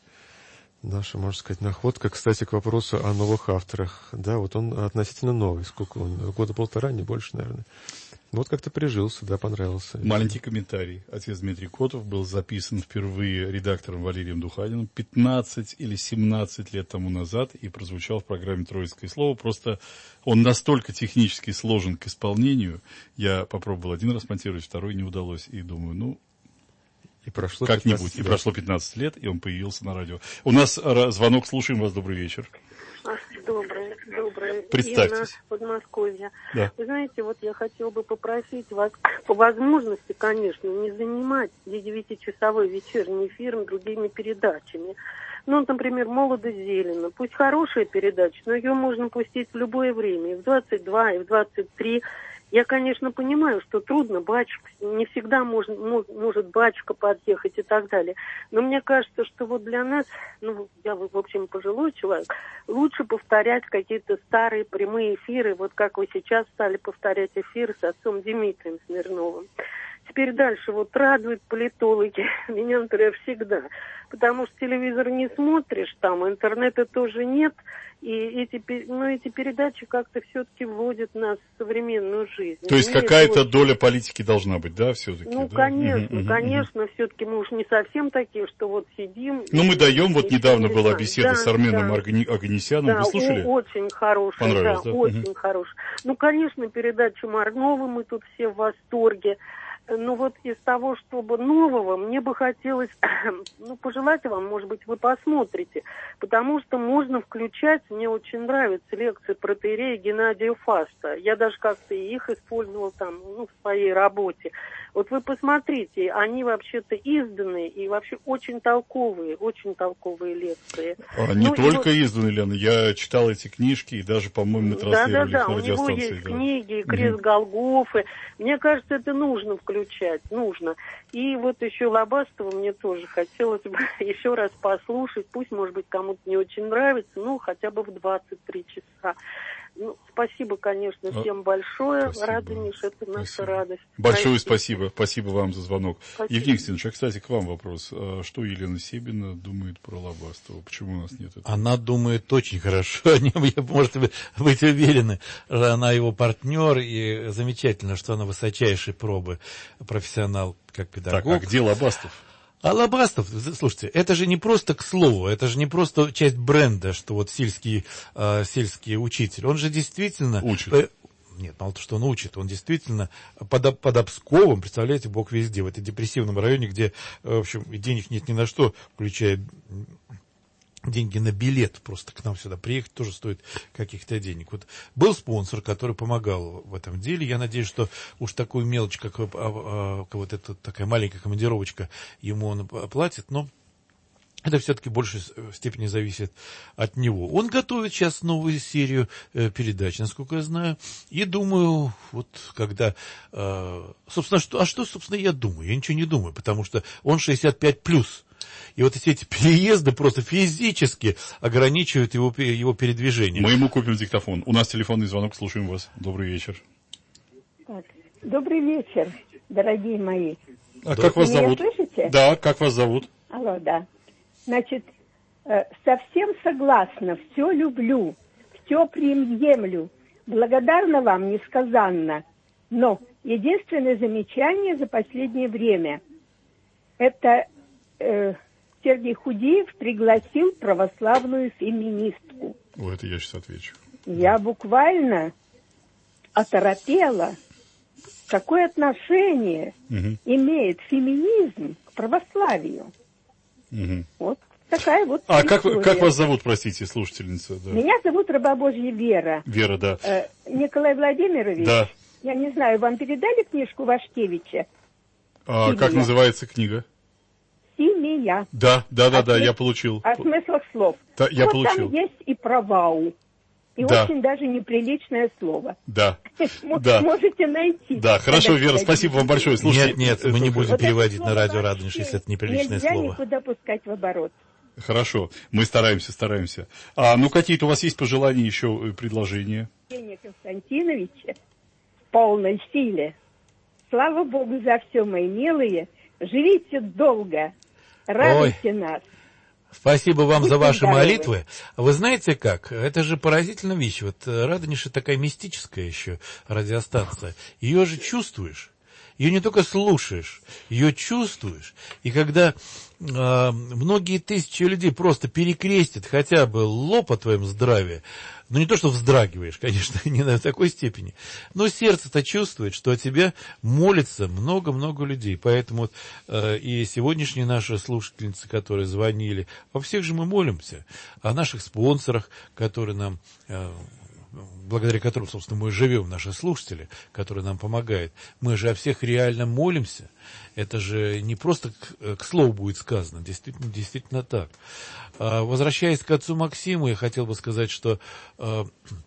наша, можно сказать, находка. Кстати, к вопросу о новых авторах. Да, вот он относительно новый. Сколько он? Года полтора, не больше, наверное. Вот как-то прижился, да, понравился. Маленький комментарий. Отец Дмитрий Котов был записан впервые редактором Валерием Духаниным пятнадцать или семнадцать лет тому назад и прозвучал в программе «Троицкое слово». Просто он настолько технически сложен к исполнению. Я попробовал один раз монтировать, второй не удалось. И думаю, ну, и прошло как-нибудь. И прошло пятнадцать лет, и он появился на радио. У нас звонок, слушаем вас. Добрый вечер. Доброе, доброе. Представьтесь. Инна, Подмосковье. Да. Вы знаете, вот я хотела бы попросить вас, по возможности, конечно, не занимать девятичасовой вечерний эфир другими передачами. Ну, например, «Молодо зелено». Пусть хорошая передача, но ее можно пустить в любое время, и в двадцать два, и в двадцать три. Я, конечно, понимаю, что трудно, батюшка, не всегда можно, может батюшка подъехать и так далее. Но мне кажется, что вот для нас, ну, я, в общем, пожилой человек, лучше повторять какие-то старые прямые эфиры, вот как вы сейчас стали повторять эфиры с отцом Дмитрием Смирновым. Теперь дальше, вот радуют политологи меня, например, всегда, потому что телевизор не смотришь, там интернета тоже нет, и эти, ну, эти передачи как-то все-таки вводят нас в современную жизнь. То есть Мне какая-то вот... доля политики должна быть, да, все-таки? Ну, да? конечно, угу, конечно, угу. все-таки мы уж не совсем такие, что вот сидим... Ну, мы даем, вот недавно не была знаем. беседа да, с Арменом да. Органи... Оганесяном, да, вы слушали? О, очень хорошая, Понравилось, да, да? очень угу. хорошая. Ну, конечно, передача Маргнова, мы тут все в восторге. Ну вот из того, чтобы нового, мне бы хотелось, ну, пожелать вам, может быть, вы посмотрите, потому что можно включать, мне очень нравятся лекции протоиерея Геннадия Фаста. Я даже как-то их использовал там, ну, в своей работе. Вот вы посмотрите, они вообще-то изданные и вообще очень толковые, очень толковые лекции. А, не ну, только вот... изданные, Лена, я читал эти книжки и даже, по-моему, мы транслировали да, да, их на да, радиостанции. у него есть да. книги, «Крест угу. Голгофы». Мне кажется, это нужно включать, нужно. И вот еще Лобастова мне тоже хотелось бы еще раз послушать, пусть, может быть, кому-то не очень нравится, ну, хотя бы в двадцать три часа. Ну, спасибо, конечно, всем большое. Спасибо. Радонеж, это наша Спасибо. радость. Большое Спасибо. спасибо. Спасибо вам за звонок. Спасибо. Евгений Ксенович, а, кстати, к вам вопрос. А что Елена Себина думает про Лобастова? Почему у нас нет этого? Она думает очень хорошо. Можете быть уверены, она его партнер, и замечательно, что она высочайшей пробы профессионал как педагог. Так, а где Лобастов? А Лобастов, слушайте, это же не просто к слову, это же не просто часть бренда, что вот сельский, э, сельский учитель. Он же действительно... Учит. Э, нет, мало того, что он учит, он действительно под, под Обсковом, представляете, Бог везде, в этой депрессивном районе, где, в общем, денег нет ни на что, включая деньги на билет просто к нам сюда приехать тоже стоит каких-то денег. Вот был спонсор, который помогал в этом деле. Я надеюсь, что уж такую мелочь, как а, а, вот эта такая маленькая командировочка, ему он оплатит, но это все-таки в большей степени зависит от него. Он готовит сейчас новую серию э, передач, насколько я знаю. И думаю, вот когда... Э, собственно, что, а что, собственно, я думаю? Я ничего не думаю, потому что он шестьдесят пять плюс. И вот эти переезды просто физически ограничивают его, его передвижение. Мы ему купим диктофон. У нас телефонный звонок, слушаем вас. Добрый вечер. Так. Добрый вечер, дорогие мои. А как вас Вы меня зовут? слышите? Да, как вас зовут? Алло, да. Значит, совсем согласна, все люблю, все приемлю. Благодарна вам несказанно. Но единственное замечание за последнее время – это э, Сергей Худеев пригласил православную феминистку. О, это я сейчас отвечу. Я буквально оторопела. Какое отношение угу. имеет феминизм к православию? Угу. Вот такая вот А как, как вас зовут, простите, слушательница? Да. Меня зовут раба Божья Вера. Вера, да. Э, Николай Владимирович, да. Я не знаю, вам передали книжку Вашкевича? А, как называется книга? «Семья». Да, да, да, о да, смыс... я получил. О смыслах слов. Да, я вот получил. Там есть и про вау. И да. очень даже неприличное слово. Да, да. Можете найти. Да, хорошо, Вера, спасибо вам большое. Слушайте, нет, нет, мы не будем переводить на радио Радонеж, если это неприличное нельзя слово. Нельзя никуда пускать в оборот. Хорошо, мы стараемся, стараемся. А, ну, какие-то у вас есть пожелания, еще предложения? Евгения Константиновича в полной силе. Слава Богу за все, мои милые. Живите долго. Радуйте Ой. нас. Спасибо вам Будьте за ваши здоровы. молитвы. Вы знаете как? Это же поразительная вещь. Вот Радонеж такая мистическая еще радиостанция. Ее же чувствуешь. Ее не только слушаешь, ее чувствуешь. И когда э, многие тысячи людей просто перекрестят хотя бы лоб о твоем здравии, ну не то, что вздрагиваешь, конечно, не на такой степени, но сердце-то чувствует, что о тебе молится много-много людей. Поэтому вот, э, и сегодняшние наши слушательницы, которые звонили, во всех же мы молимся. О наших спонсорах, которые нам... Э, благодаря которым, собственно, мы живем, наши слушатели, которые нам помогают. Мы же о всех реально молимся. Это же не просто к, к слову будет сказано, действительно, действительно так. А, возвращаясь к отцу Максиму, я хотел бы сказать, что а,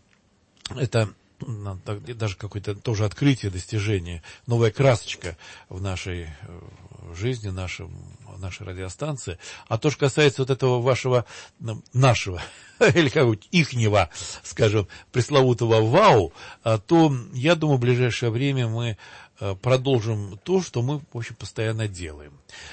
это даже какое-то тоже открытие, достижение, новая красочка в нашей жизни, нашем, нашей радиостанции. А то, что касается вот этого вашего, нашего, или как-нибудь ихнего, скажем, пресловутого вау, то, я думаю, в ближайшее время мы продолжим то, что мы, в общем, постоянно делаем.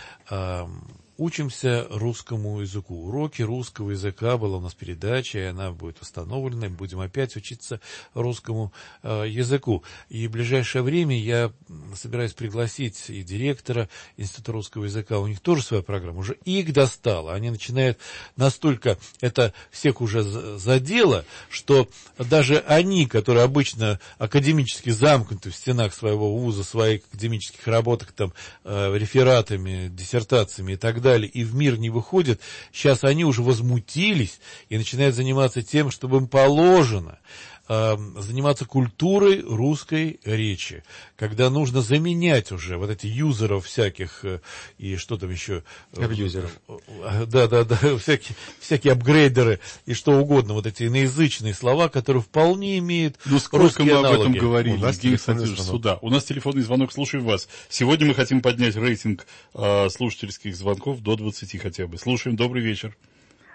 Учимся русскому языку. Уроки русского языка была у нас передача, и она будет восстановлена, и будем опять учиться русскому э, языку. И в ближайшее время я собираюсь пригласить и директора Института русского языка, у них тоже своя программа, уже их достало. Они начинают настолько, это всех уже задело, что даже они, которые обычно академически замкнуты в стенах своего вуза, в своих академических работах, там, э, рефератами, диссертациями и так далее, и в мир не выходят, сейчас они уже возмутились и начинают заниматься тем, что им положено, э, заниматься культурой русской речи, когда нужно заменять уже вот эти юзеров всяких, э, и что там еще? Абьюзеров. Да, да, да, всякие, всякие апгрейдеры и что угодно, вот эти иноязычные слова, которые вполне имеют ну, сколько русские мы аналоги. об этом говорили, У нас Евгений телефонный Константинович, звонок. сюда. У нас телефонный звонок, слушаем вас. Сегодня мы хотим поднять рейтинг э, слушательских звонков до двадцати хотя бы. Слушаем, добрый вечер.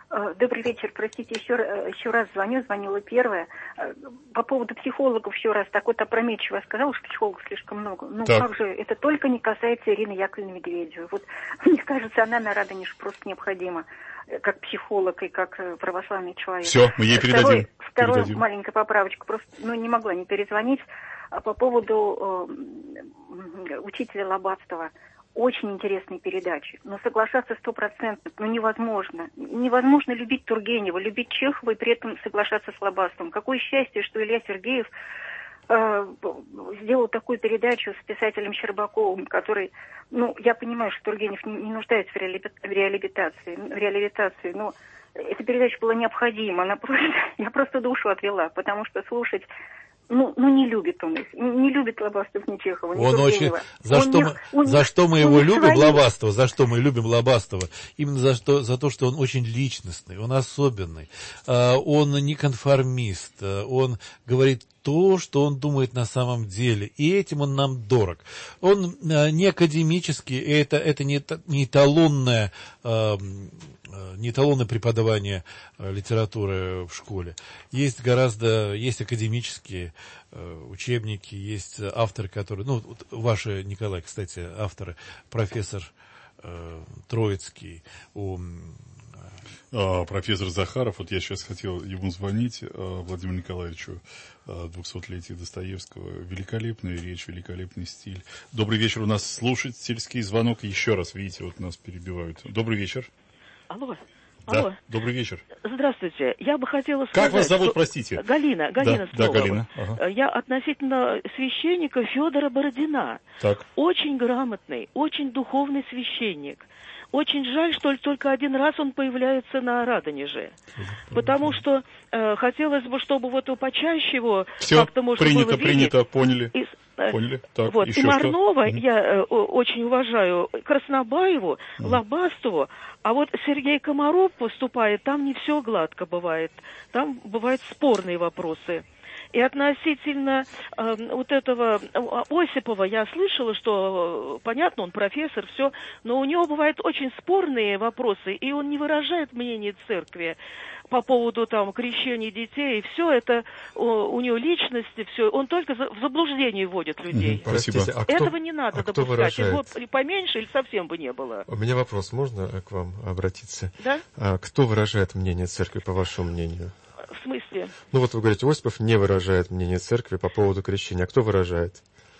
Добрый вечер, простите, еще, еще раз звоню, звонила первая. По поводу психологов еще раз, так вот опрометчиво сказала, что психологов слишком много. Ну так. Как же, это только не касается Ирины Яковлевны Медведевой. Вот, мне кажется, она на Радонеж просто необходима, как психолог и как православный человек. Все, мы ей передадим. Вторая маленькая поправочка, просто ну, не могла не перезвонить. По поводу э, учителя Лобастова. Очень интересные передачи, но соглашаться стопроцентно, ну, невозможно. Невозможно любить Тургенева, любить Чехова и при этом соглашаться с Лобастовым. Какое счастье, что Илья Сергеев э, сделал такую передачу с писателем Щербаковым, который, ну, я понимаю, что Тургенев не, не нуждается в, реали, в реабилитации, в реабилитации, но эта передача была необходима. Она просто, я просто душу отвела, потому что слушать... Ну, ну, не любит он их. Не любит Лобастов ни Чехова, ни он Тургенева. Очень... За, что, не, мы, он, за что мы его любим, свои... Лобастова, за что мы любим Лобастова? Именно за, что, за то, что он очень личностный, он особенный, он не конформист, он говорит то, что он думает на самом деле, и этим он нам дорог. Он не академический, это, это не, не эталонное... не эталонное преподавание литературы в школе. Есть гораздо, есть академические э, учебники, есть авторы, которые, ну, вот ваши, Николай, кстати, авторы, профессор э, Троицкий, у, а, профессор Захаров, вот я сейчас хотел ему звонить, а, Владимиру Николаевичу, двухсотлетие Достоевского. Великолепная речь, великолепный стиль. Добрый вечер, у нас слушательский звонок. Еще раз, видите, вот нас перебивают. Добрый вечер. Алло. Да, Алло. добрый вечер. Здравствуйте. Я бы хотела сказать... Как вас зовут, что... простите? Галина, Галина да, да, Галина. Ага. Я относительно священника Федора Бородина. Так. Очень грамотный, очень духовный священник. Очень жаль, что только один раз он появляется на Радонеже. Потому что э, хотелось бы, чтобы вот почаще его как-то можно принято, было видеть. принято, поняли. И, э, поняли. Так, вот. еще И Марнова что? я э, очень уважаю, Краснобаеву, mm. Лобастову. А вот Сергей Комаров поступает, там не все гладко бывает. Там бывают спорные вопросы. И относительно э, вот этого Осипова я слышала, что, понятно, он профессор, все, но у него бывают очень спорные вопросы, и он не выражает мнение церкви по поводу там крещения детей, и все это у, у него личности, все, он только за, в заблуждение вводит людей. Угу, спасибо. Простите, а кто, Этого не надо а допускать. Вот поменьше или совсем бы не было. У меня вопрос, можно к вам обратиться? Да? А кто выражает мнение церкви, по вашему мнению? В смысле? Ну вот вы говорите, Осипов не выражает мнение церкви по поводу крещения. А кто выражает?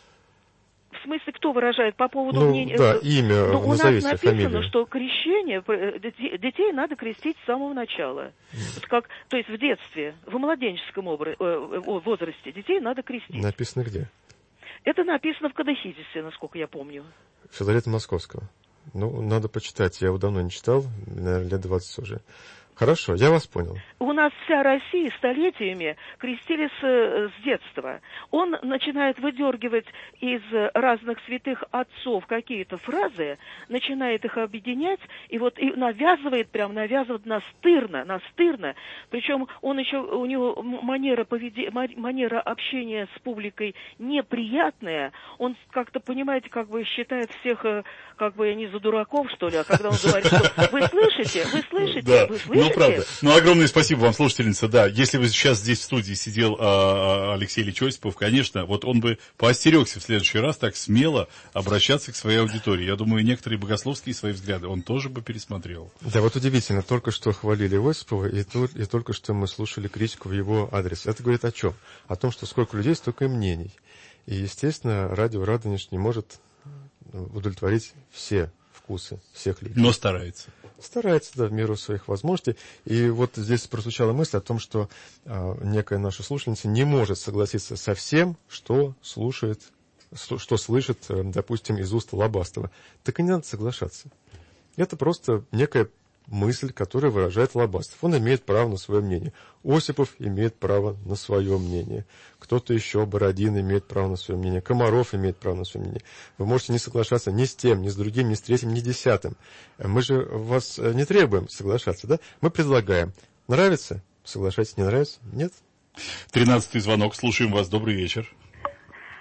В смысле, кто выражает по поводу ну, мнения? Да, имя, ну, назовите, у нас написано, фамилию. что крещение, детей надо крестить с самого начала. Mm. Вот как, то есть в детстве, в младенческом обра- возрасте детей надо крестить. Написано где? Это написано в катехизисе, насколько я помню. Филарета Московского. Ну, надо почитать. Я его давно не читал, наверное, лет двадцать уже. Хорошо, я вас понял. У нас вся Россия столетиями крестили с, с детства. Он начинает выдергивать из разных святых отцов какие-то фразы, начинает их объединять, и вот и навязывает, прям навязывает настырно, настырно. Причем он еще, у него манера, поведи, манера общения с публикой неприятная. Он как-то, понимаете, как бы считает всех, как бы, не за дураков, что ли, а когда он говорит, что вы слышите, вы слышите, вы слышите. Ну, правда. Ну, огромное спасибо вам, слушательница. Да, если бы сейчас здесь в студии сидел а, Алексей Ильич Осипов, конечно, вот он бы поостерегся в следующий раз так смело обращаться к своей аудитории. Я думаю, некоторые богословские свои взгляды он тоже бы пересмотрел. Да, вот удивительно, только что хвалили Осипова, и, тут, и только что мы слушали критику в его адрес. Это говорит о чем? О том, что сколько людей, столько и мнений. И, естественно, радио Радонеж не может удовлетворить все вкусы всех людей. Но старается. Старается, да, в меру своих возможностей. И вот здесь прозвучала мысль о том, что а, некая наша слушательница не может согласиться со всем, что слушает, что, что слышит, допустим, из уст Лобастова. Так и не надо соглашаться. Это просто некая мысль, которую выражает Лобастов. Он имеет право на свое мнение. Осипов имеет право на свое мнение. Кто-то еще, Бородин, имеет право на свое мнение. Комаров имеет право на свое мнение. Вы можете не соглашаться ни с тем, ни с другим, ни с третьим, ни с десятым. Мы же вас не требуем соглашаться, да? Мы предлагаем. Нравится? Соглашайтесь. Не нравится? Нет? Тринадцатый звонок. Слушаем вас. Добрый вечер.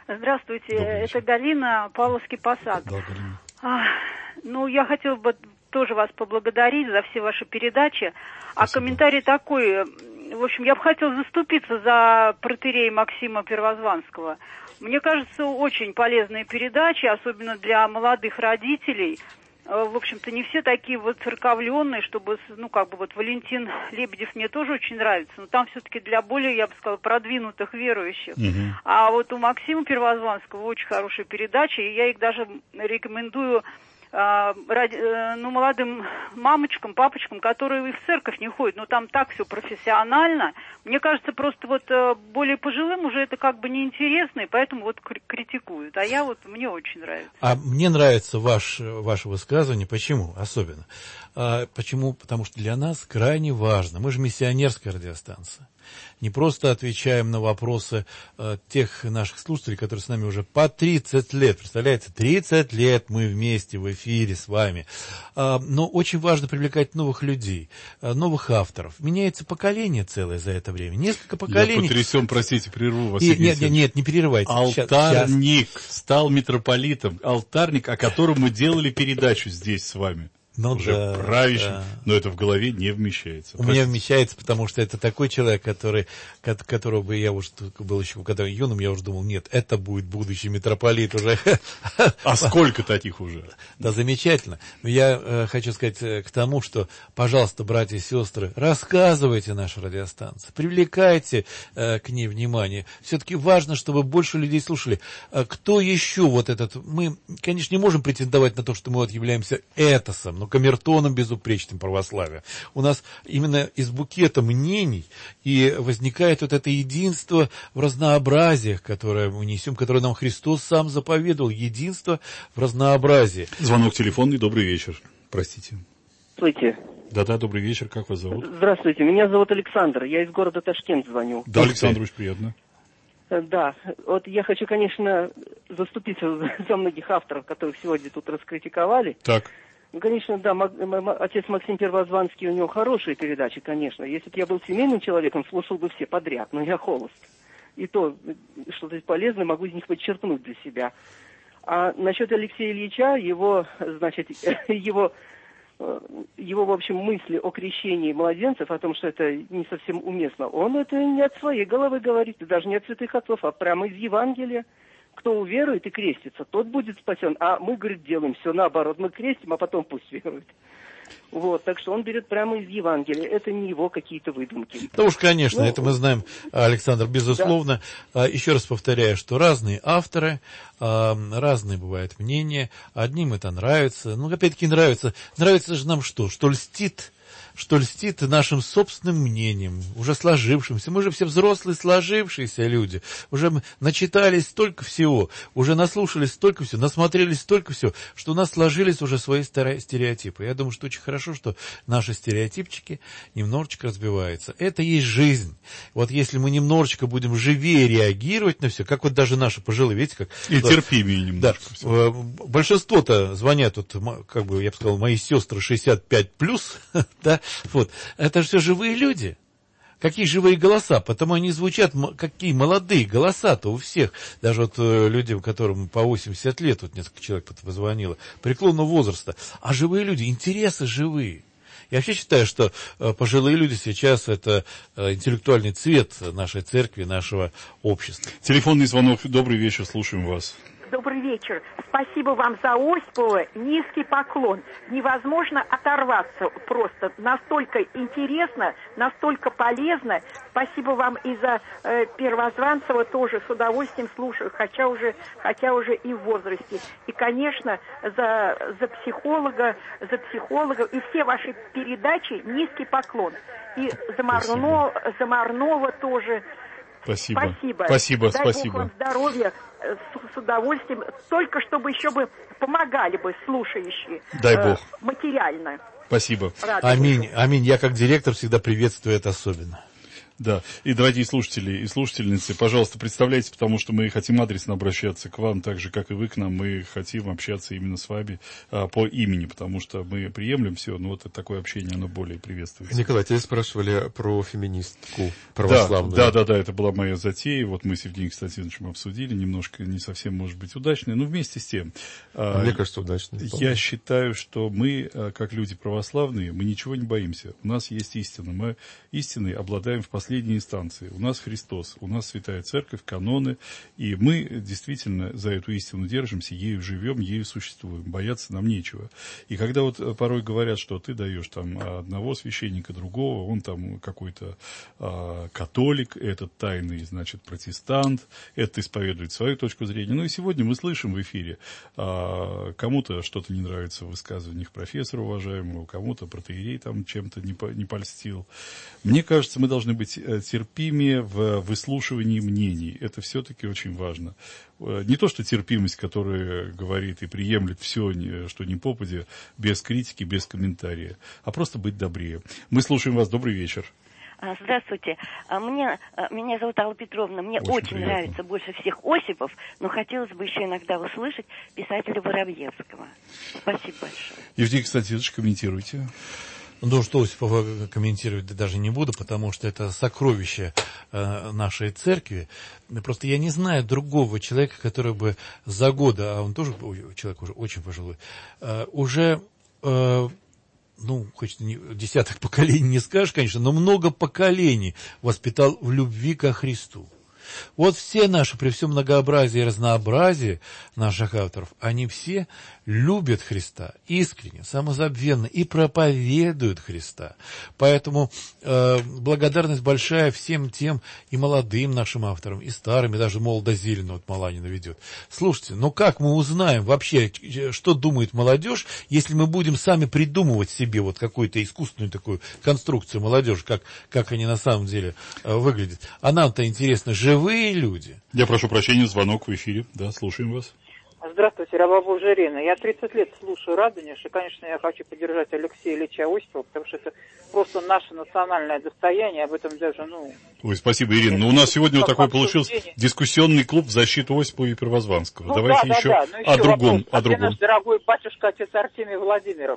Здравствуйте. Добрый вечер. Это Галина, Павловский посад. Да, Галина. А, ну, я хотела бы тоже вас поблагодарить за все ваши передачи. А Спасибо. Комментарий такой, в общем, я бы хотела заступиться за протоиерея Максима Первозванского. Мне кажется, очень полезные передачи, особенно для молодых родителей. В общем-то, не все такие вот церковленные, чтобы, ну, как бы вот Валентин Лебедев мне тоже очень нравится, но там все-таки для более, я бы сказала, продвинутых верующих. Угу. А вот у Максима Первозванского очень хорошие передачи, и я их даже рекомендую э, ради, э, ну, молодым мамочкам, папочкам, которые и в церковь не ходят, но там так все профессионально. Мне кажется, просто вот э, более пожилым уже это как бы неинтересно, и поэтому вот критикуют. А я вот, мне очень нравится. А мне нравится ваш, ваше высказывание. Почему? Особенно. А, почему? Потому что для нас крайне важно. Мы же миссионерская радиостанция. Не просто отвечаем на вопросы э, тех наших слушателей, которые с нами уже по тридцать лет. Представляете, тридцать лет мы вместе в эфире с вами. А, но очень важно привлекать новых людей, а, новых авторов. Меняется поколение целое за это время. Несколько поколений. Я потрясен, простите, прерву вас. И, нет, нет, нет, не перерывайте. Алтарник сейчас. Стал митрополитом. Алтарник, о котором мы делали передачу здесь с вами. Ну, уже да, правящим, да. Но это в голове не вмещается. У Простите. меня вмещается, потому что это такой человек, который, которого бы я уже был еще когда юным, я уже думал, нет, это будет будущий митрополит уже. А сколько таких уже? Да, замечательно. Но я э, хочу сказать э, к тому, что, пожалуйста, братья и сестры, рассказывайте нашу радиостанцию, привлекайте э, к ней внимание. Все-таки важно, чтобы больше людей слушали. А кто еще вот этот... Мы, конечно, не можем претендовать на то, что мы вот являемся этосом, но камертоном безупречным православия. У нас именно из букета мнений и возникает вот это единство в разнообразиях, которое мы несем, которое нам Христос сам заповедовал. Единство в разнообразии. Звонок телефонный. Добрый вечер. Простите. Здравствуйте. Да-да, добрый вечер. Как вас зовут? Здравствуйте. Меня зовут Александр. Я из города Ташкент звоню. Да, Александр, очень приятно. Да, вот я хочу, конечно, заступиться за многих авторов, которых сегодня тут раскритиковали. Так. Ну, конечно, да, отец Максим Первозванский, у него хорошие передачи, конечно. Если бы я был семейным человеком, слушал бы все подряд, но я холост. И то, что-то полезное могу из них подчеркнуть для себя. А насчет Алексея Ильича, его, значит, его, его, в общем, мысли о крещении младенцев, о том, что это не совсем уместно, он это не от своей головы говорит, и даже не от святых отцов, а прямо из Евангелия. Кто уверует и крестится, тот будет спасен. А мы, говорит, делаем все наоборот. Мы крестим, а потом пусть верует. Вот, так что он берет прямо из Евангелия. Это не его какие-то выдумки. Да уж, конечно, ну, это мы знаем, Александр, безусловно. Да. Еще раз повторяю, что разные авторы, разные бывают мнения. Одним это нравится. Ну, опять-таки, нравится. Нравится же нам что? Что льстит? Что льстит нашим собственным мнением, уже сложившимся. Мы же все взрослые, сложившиеся люди. Уже начитались столько всего, уже наслушались столько всего, насмотрелись столько всего, что у нас сложились уже свои стереотипы. Я думаю, что очень хорошо, что наши стереотипчики немножечко разбиваются. Это есть жизнь. Вот если мы немножечко будем живее реагировать на все, как вот даже наши пожилые, видите, как... И да, терпимее немножко. Да, большинство-то звонят, вот, как бы я бы сказал, мои сестры шестьдесят пять плюс, да, вот. Это же все живые люди. Какие живые голоса, потому они звучат, какие молодые голоса-то у всех. Даже вот э, людям, которым по восемьдесят лет, вот несколько человек позвонило, преклонного возраста. А живые люди, интересы живые. Я вообще считаю, что э, пожилые люди сейчас это э, интеллектуальный цвет нашей церкви, нашего общества. Телефонный звонок. Добрый вечер, слушаем вас. Добрый вечер. Спасибо вам за Осипова. Низкий поклон. Невозможно оторваться просто. Настолько интересно, настолько полезно. Спасибо вам и за э, Первозванцева тоже с удовольствием слушаю, хотя уже, хотя уже и в возрасте. И, конечно, за, за психолога, за психологов и все ваши передачи низкий поклон. И за Марно, за Марнова тоже. Спасибо. Спасибо. Спасибо, Дай спасибо. Бог вам здоровья, с, с удовольствием, только чтобы еще бы помогали бы слушающие. Дай Бог. Э, материально. Спасибо. Рада аминь, буду. Аминь. Я как директор всегда приветствую это особенно. Да, и, дорогие слушатели и слушательницы, пожалуйста, представляйте, потому что мы хотим адресно обращаться к вам, так же, как и вы к нам. Мы хотим общаться именно с вами а, по имени, потому что мы приемлем все, но вот такое общение, оно более приветствуется. Николай, тебя спрашивали про феминистку православную. Да, да, да, да, это была моя затея. Вот мы с Евгением Константиновичем обсудили, немножко не совсем, может быть, удачно, но вместе с тем. А, мне кажется, удачно. Я считаю, что мы, как люди православные, мы ничего не боимся. У нас есть истина. Мы истиной обладаем в последней инстанции. У нас Христос, у нас Святая Церковь, каноны, и мы действительно за эту истину держимся, ею живем, ею существуем. Бояться нам нечего. И когда вот порой говорят, что ты даешь там одного священника, другого, он там какой-то а, католик, этот тайный, значит, протестант, этот исповедует свою точку зрения. Ну и сегодня мы слышим в эфире, а, кому-то что-то не нравится в высказываниях профессора уважаемого, кому-то протоиерей там чем-то не, по, не польстил. Мне кажется, мы должны быть терпимее в выслушивании мнений. Это все-таки очень важно. Не то, что терпимость, которая говорит и приемлет все, что не попадя, без критики, без комментария, а просто быть добрее. Мы слушаем вас. Добрый вечер. Здравствуйте. Мне, меня зовут Алла Петровна. Мне очень, очень нравится больше всех Осипов, но хотелось бы еще иногда услышать писателя Воробьевского. Спасибо большое. Евгений Константинович, комментируйте. Ну, что Осипова комментировать даже не буду, потому что это сокровище э, нашей церкви. Просто я не знаю другого человека, который бы за годы, а он тоже человек уже очень пожилой, э, уже... Э, ну, хоть не, десяток поколений не скажешь, конечно, но много поколений воспитал в любви ко Христу. Вот все наши, при всем многообразии и разнообразии наших авторов, они все любят Христа искренне, самозабвенно и проповедуют Христа. Поэтому э, благодарность большая всем тем и молодым нашим авторам, и старым, и даже молодо-зеленым, вот Маланина ведет. Слушайте, ну как мы узнаем вообще, что думает молодежь, если мы будем сами придумывать себе вот какую-то искусственную такую конструкцию молодежи, как, как они на самом деле э, выглядят. А нам-то интересно, живые люди. Я прошу прощения, звонок в эфире. Да, слушаем вас. Здравствуйте, раба Божия Ирина. Я тридцать лет слушаю Радонеж, и, конечно, я хочу поддержать Алексея Ильича Осипова, потому что это просто наше национальное достояние, об этом даже, ну... Ой, спасибо, Ирина. Но у нас сегодня вот такой получился дискуссионный клуб в защиту Осипова и Первозванского. Ну, Давайте да, еще, да, да. еще о другом. Вопрос. О другом. А наш дорогой батюшка, отец Артемий Владимиров.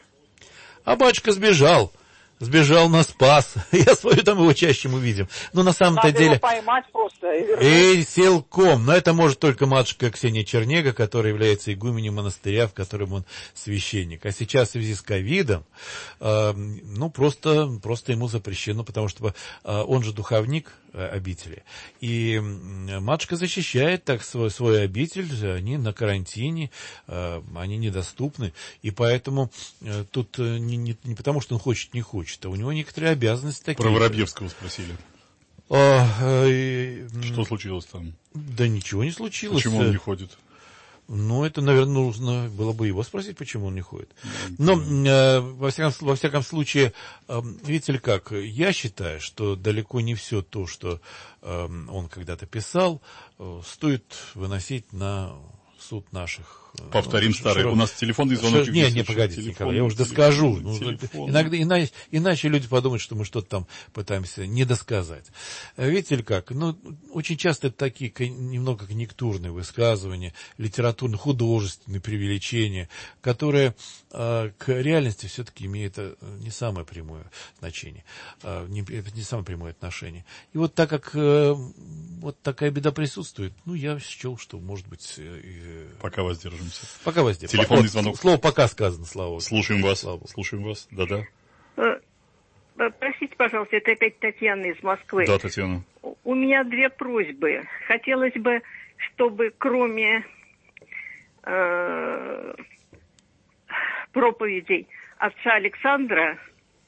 А батюшка сбежал. Сбежал на Спас. Я смотрю, там его чаще мы видим. Но на самом-то деле... Надо его поймать просто. Эй, силком. Но это может только матушка Ксения Чернега, которая является игуменем монастыря, в котором он священник. А сейчас в связи с ковидом, э, ну, просто, просто ему запрещено, потому что э, он же духовник э, обители. И э, матушка защищает так свой, свой обитель. Они на карантине, э, они недоступны. И поэтому э, тут э, не, не, не потому, что он хочет, не хочет. А у него некоторые обязанности такие. Про Воробьевского спросили. А, э, Что случилось там? Да ничего не случилось. Почему он не ходит? Ну, это, наверное, нужно было бы его спросить, почему он не ходит. Но, э, во, всяком, во всяком случае, э, видите ли как, я считаю, что далеко не все то, что э, он когда-то писал, э, стоит выносить на суд наших. Повторим ну, старый. Широ... У нас телефонный звонок. Шир... Не, не, погодите, телефон, Николай, я уже доскажу. Ну, иногда, иначе, иначе люди подумают, что мы что-то там пытаемся недосказать. Видите ли как? Ну, очень часто это такие немного конъюнктурные высказывания, литературно-художественные преувеличения, которые э, к реальности все-таки имеют не самое прямое значение, э, не, не самое прямое отношение. И вот так как э, вот такая беда присутствует, ну, я счел, что, может быть... Э, Пока воздержимся. Пока воздержимся. Телефонный вот, звонок. Слово «пока» сказано, слава Богу. Слушаем вас. Слава Богу. Слушаем вас. Да-да. Простите, пожалуйста, это опять Татьяна из Москвы. Да, Татьяна. У меня две просьбы. Хотелось бы, чтобы кроме э, проповедей отца Александра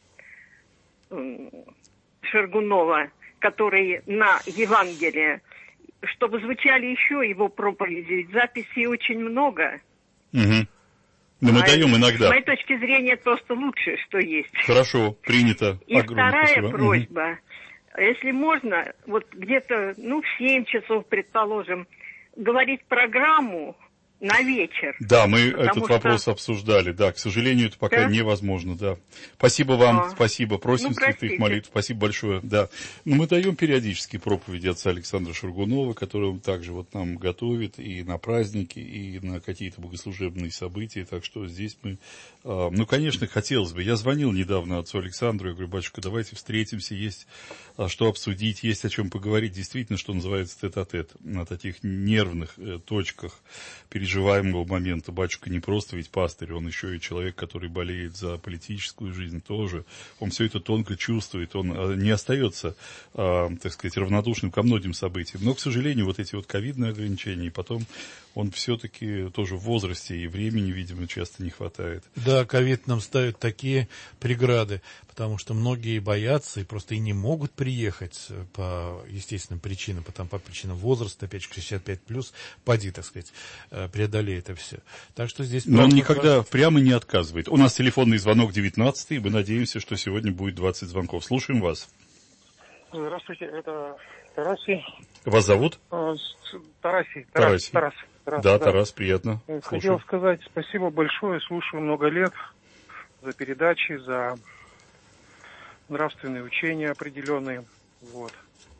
э, Шергунова, который на Евангелие, чтобы звучали еще его проповеди. Ведь записей очень много. Угу. Но мы а даем иногда. С моей точки зрения, это просто лучшее, что есть. Хорошо, принято. И Огромное вторая спасибо. просьба. Угу. Если можно, вот где-то, ну, в семь часов, предположим, говорить программу на вечер. Да, мы Потому этот что... вопрос обсуждали. Да, к сожалению, это пока да? невозможно. Да. Спасибо вам, а. спасибо. Просим ну, святых молитв. Спасибо большое. Да. Но мы даем периодически проповеди отца Александра Шургунова, который также вот нам готовит и на праздники, и на какие-то богослужебные события. Так что здесь мы... Ну, конечно, хотелось бы. Я звонил недавно отцу Александру, я говорю: батюшка, давайте встретимся, есть что обсудить, есть о чем поговорить. Действительно, что называется, тет-а-тет, на таких нервных э, точках переживаемого момента. Батюшка не просто ведь пастырь, он еще и человек, который болеет за политическую жизнь тоже. Он все это тонко чувствует, он не остается, э, так сказать, равнодушным ко многим событиям. Но, к сожалению, вот эти вот ковидные ограничения, и потом он все-таки тоже в возрасте, и времени, видимо, часто не хватает. Да, ковид нам ставит такие преграды, потому что многие боятся и просто и не могут приехать по естественным причинам, потому, по причинам возраста, опять же, шестьдесят пять плюс, поди, так сказать, преодолей это все. Так что здесь... Но он никогда прямо не отказывает. У нас телефонный звонок девятнадцатый, и мы надеемся, что сегодня будет двадцать звонков. Слушаем вас. Здравствуйте, это Тарасий. Вас зовут? Тарасий. Тарасий. Тарас. Тарас, да, да, Тарас, приятно. Хотел Слушаю. сказать спасибо большое, слушаю много лет за передачи, за нравственные учения определенные. Вот.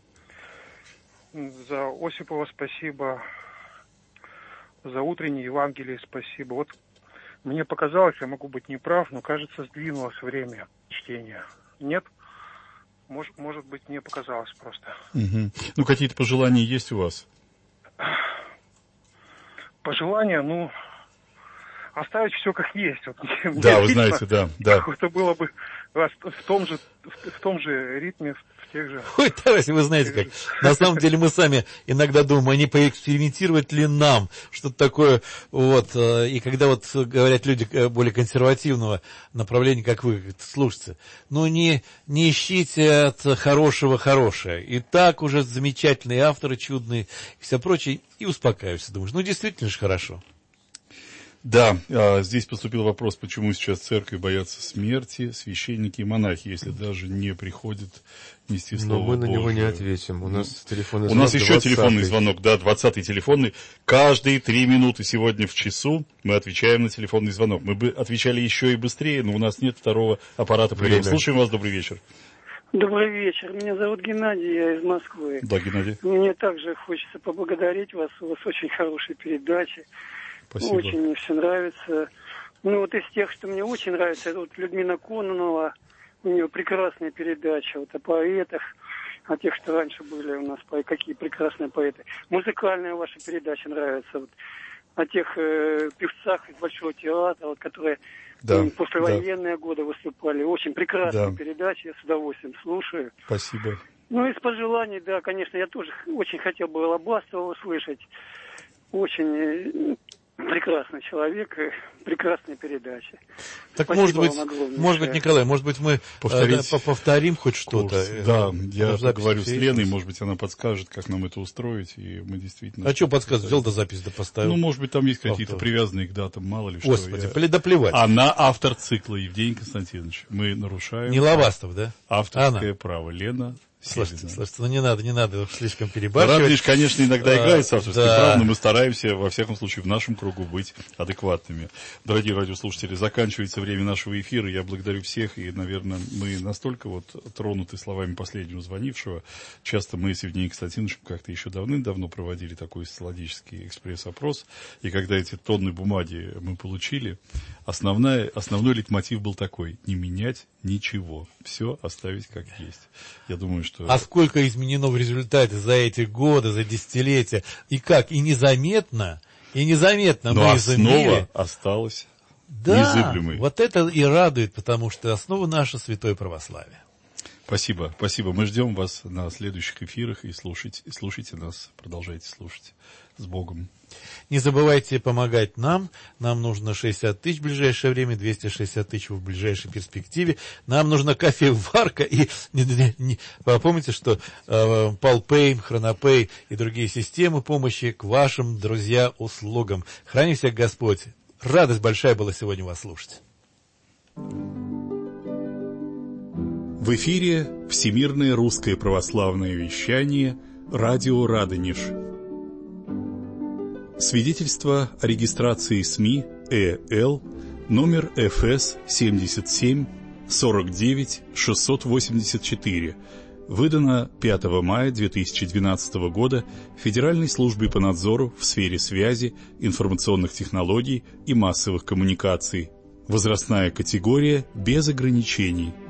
За Осипова спасибо, за утренние Евангелие спасибо. Вот мне показалось, я могу быть неправ, но кажется, сдвинулось время чтения. Нет? Может, может быть, мне показалось просто. Угу. Ну, какие-то пожелания есть у вас? Пожелания, ну, оставить все как есть. Вот, да, вы знаете, да, да. Это было бы в том же, в том же ритме, в тех же... Ой, Тарас, вы знаете как, на самом деле мы сами иногда думаем, а не поэкспериментировать ли нам что-то такое, вот, и когда вот говорят люди более консервативного направления, как вы, слушайте, ну не, не ищите от хорошего хорошее, и так уже замечательные авторы, чудные, и все прочее, и успокаиваешься, думаешь, ну действительно же хорошо. Да, здесь поступил вопрос, почему сейчас церкви боятся смерти, священники и монахи, если даже не приходят нести слово Божие. Но мы на него не ответим. У нас телефонный звонок. У нас еще телефонный звонок, да, двадцатый телефонный. Каждые три минуты сегодня в часу мы отвечаем на телефонный звонок. Мы бы отвечали еще и быстрее, но у нас нет второго аппарата приема. Слушаем вас, добрый вечер. Добрый вечер. Меня зовут Геннадий, я из Москвы. Да, Геннадий. Мне также хочется поблагодарить вас. У вас очень хорошие передачи. Спасибо. Очень мне все нравится. Ну, вот из тех, что мне очень нравится, это вот Людмила Кононова. У нее прекрасная передача вот о поэтах, о тех, что раньше были у нас, какие прекрасные поэты. Музыкальная ваша передача нравится. Вот, о тех э, певцах из Большого театра, вот, которые да, э, послевоенные да. годы выступали. Очень прекрасная да. передача, я с удовольствием слушаю. Спасибо. Ну, из пожеланий, да, конечно, я тоже очень хотел бы Лобастова услышать. Очень... прекрасный человек, прекрасная передача. Так, Спасибо может быть, может быть, Николай, может быть, мы Повторить э, повторим хоть что-то? Да, я поговорю с Леной, может быть, она подскажет, как нам это устроить, и мы действительно... А что подсказывать? Взял да запись, да поставил. Ну, может быть, там есть какие-то привязанные к датам, мало ли что. Господи, я... да плевать. Она автор цикла, Евгений Константинович. Мы нарушаем... Не Лобастов, да? Авторское право. Лена... Слушайте, слушайте, ну не надо, не надо слишком перебарщивать. Радонеж, конечно, иногда играет с авторским да. правом, но мы стараемся, во всяком случае, в нашем кругу быть адекватными. Дорогие радиослушатели, заканчивается время нашего эфира. Я благодарю всех, и, наверное, мы настолько вот тронуты словами последнего звонившего. Часто мы с Евгением Константиновичем как-то еще давным-давно проводили такой социологический экспресс-опрос, и когда эти тонны бумаги мы получили, основная, основной лейтмотив был такой: не менять ничего, все оставить как есть. Я думаю, что... А сколько изменено в результате за эти годы, за десятилетия, и как, и незаметно, и незаметно Но мы основа изумили. осталась да, незыблемой. Вот это и радует, потому что основа наша святое православие. Спасибо, спасибо. Мы ждем вас на следующих эфирах, и слушайте, слушайте нас, продолжайте слушать. С Богом. Не забывайте помогать нам. Нам нужно шестьдесят тысяч в ближайшее время, двести шестьдесят тысяч в ближайшей перспективе. Нам нужна кофеварка. И не, не, не, помните, что э, Палпей, Хронопей и другие системы помощи к вашим, друзья, услугам. Храни всех Господь. Радость большая была сегодня вас слушать. В эфире Всемирное русское православное вещание, радио Радонеж. Свидетельство о регистрации СМИ ЭЛ номер эф эс семьдесят семь сорок девять шестьсот восемьдесят четыре, выдано пятого мая две тысячи двенадцатого года Федеральной службой по надзору в сфере связи, информационных технологий и массовых коммуникаций. Возрастная категория без ограничений.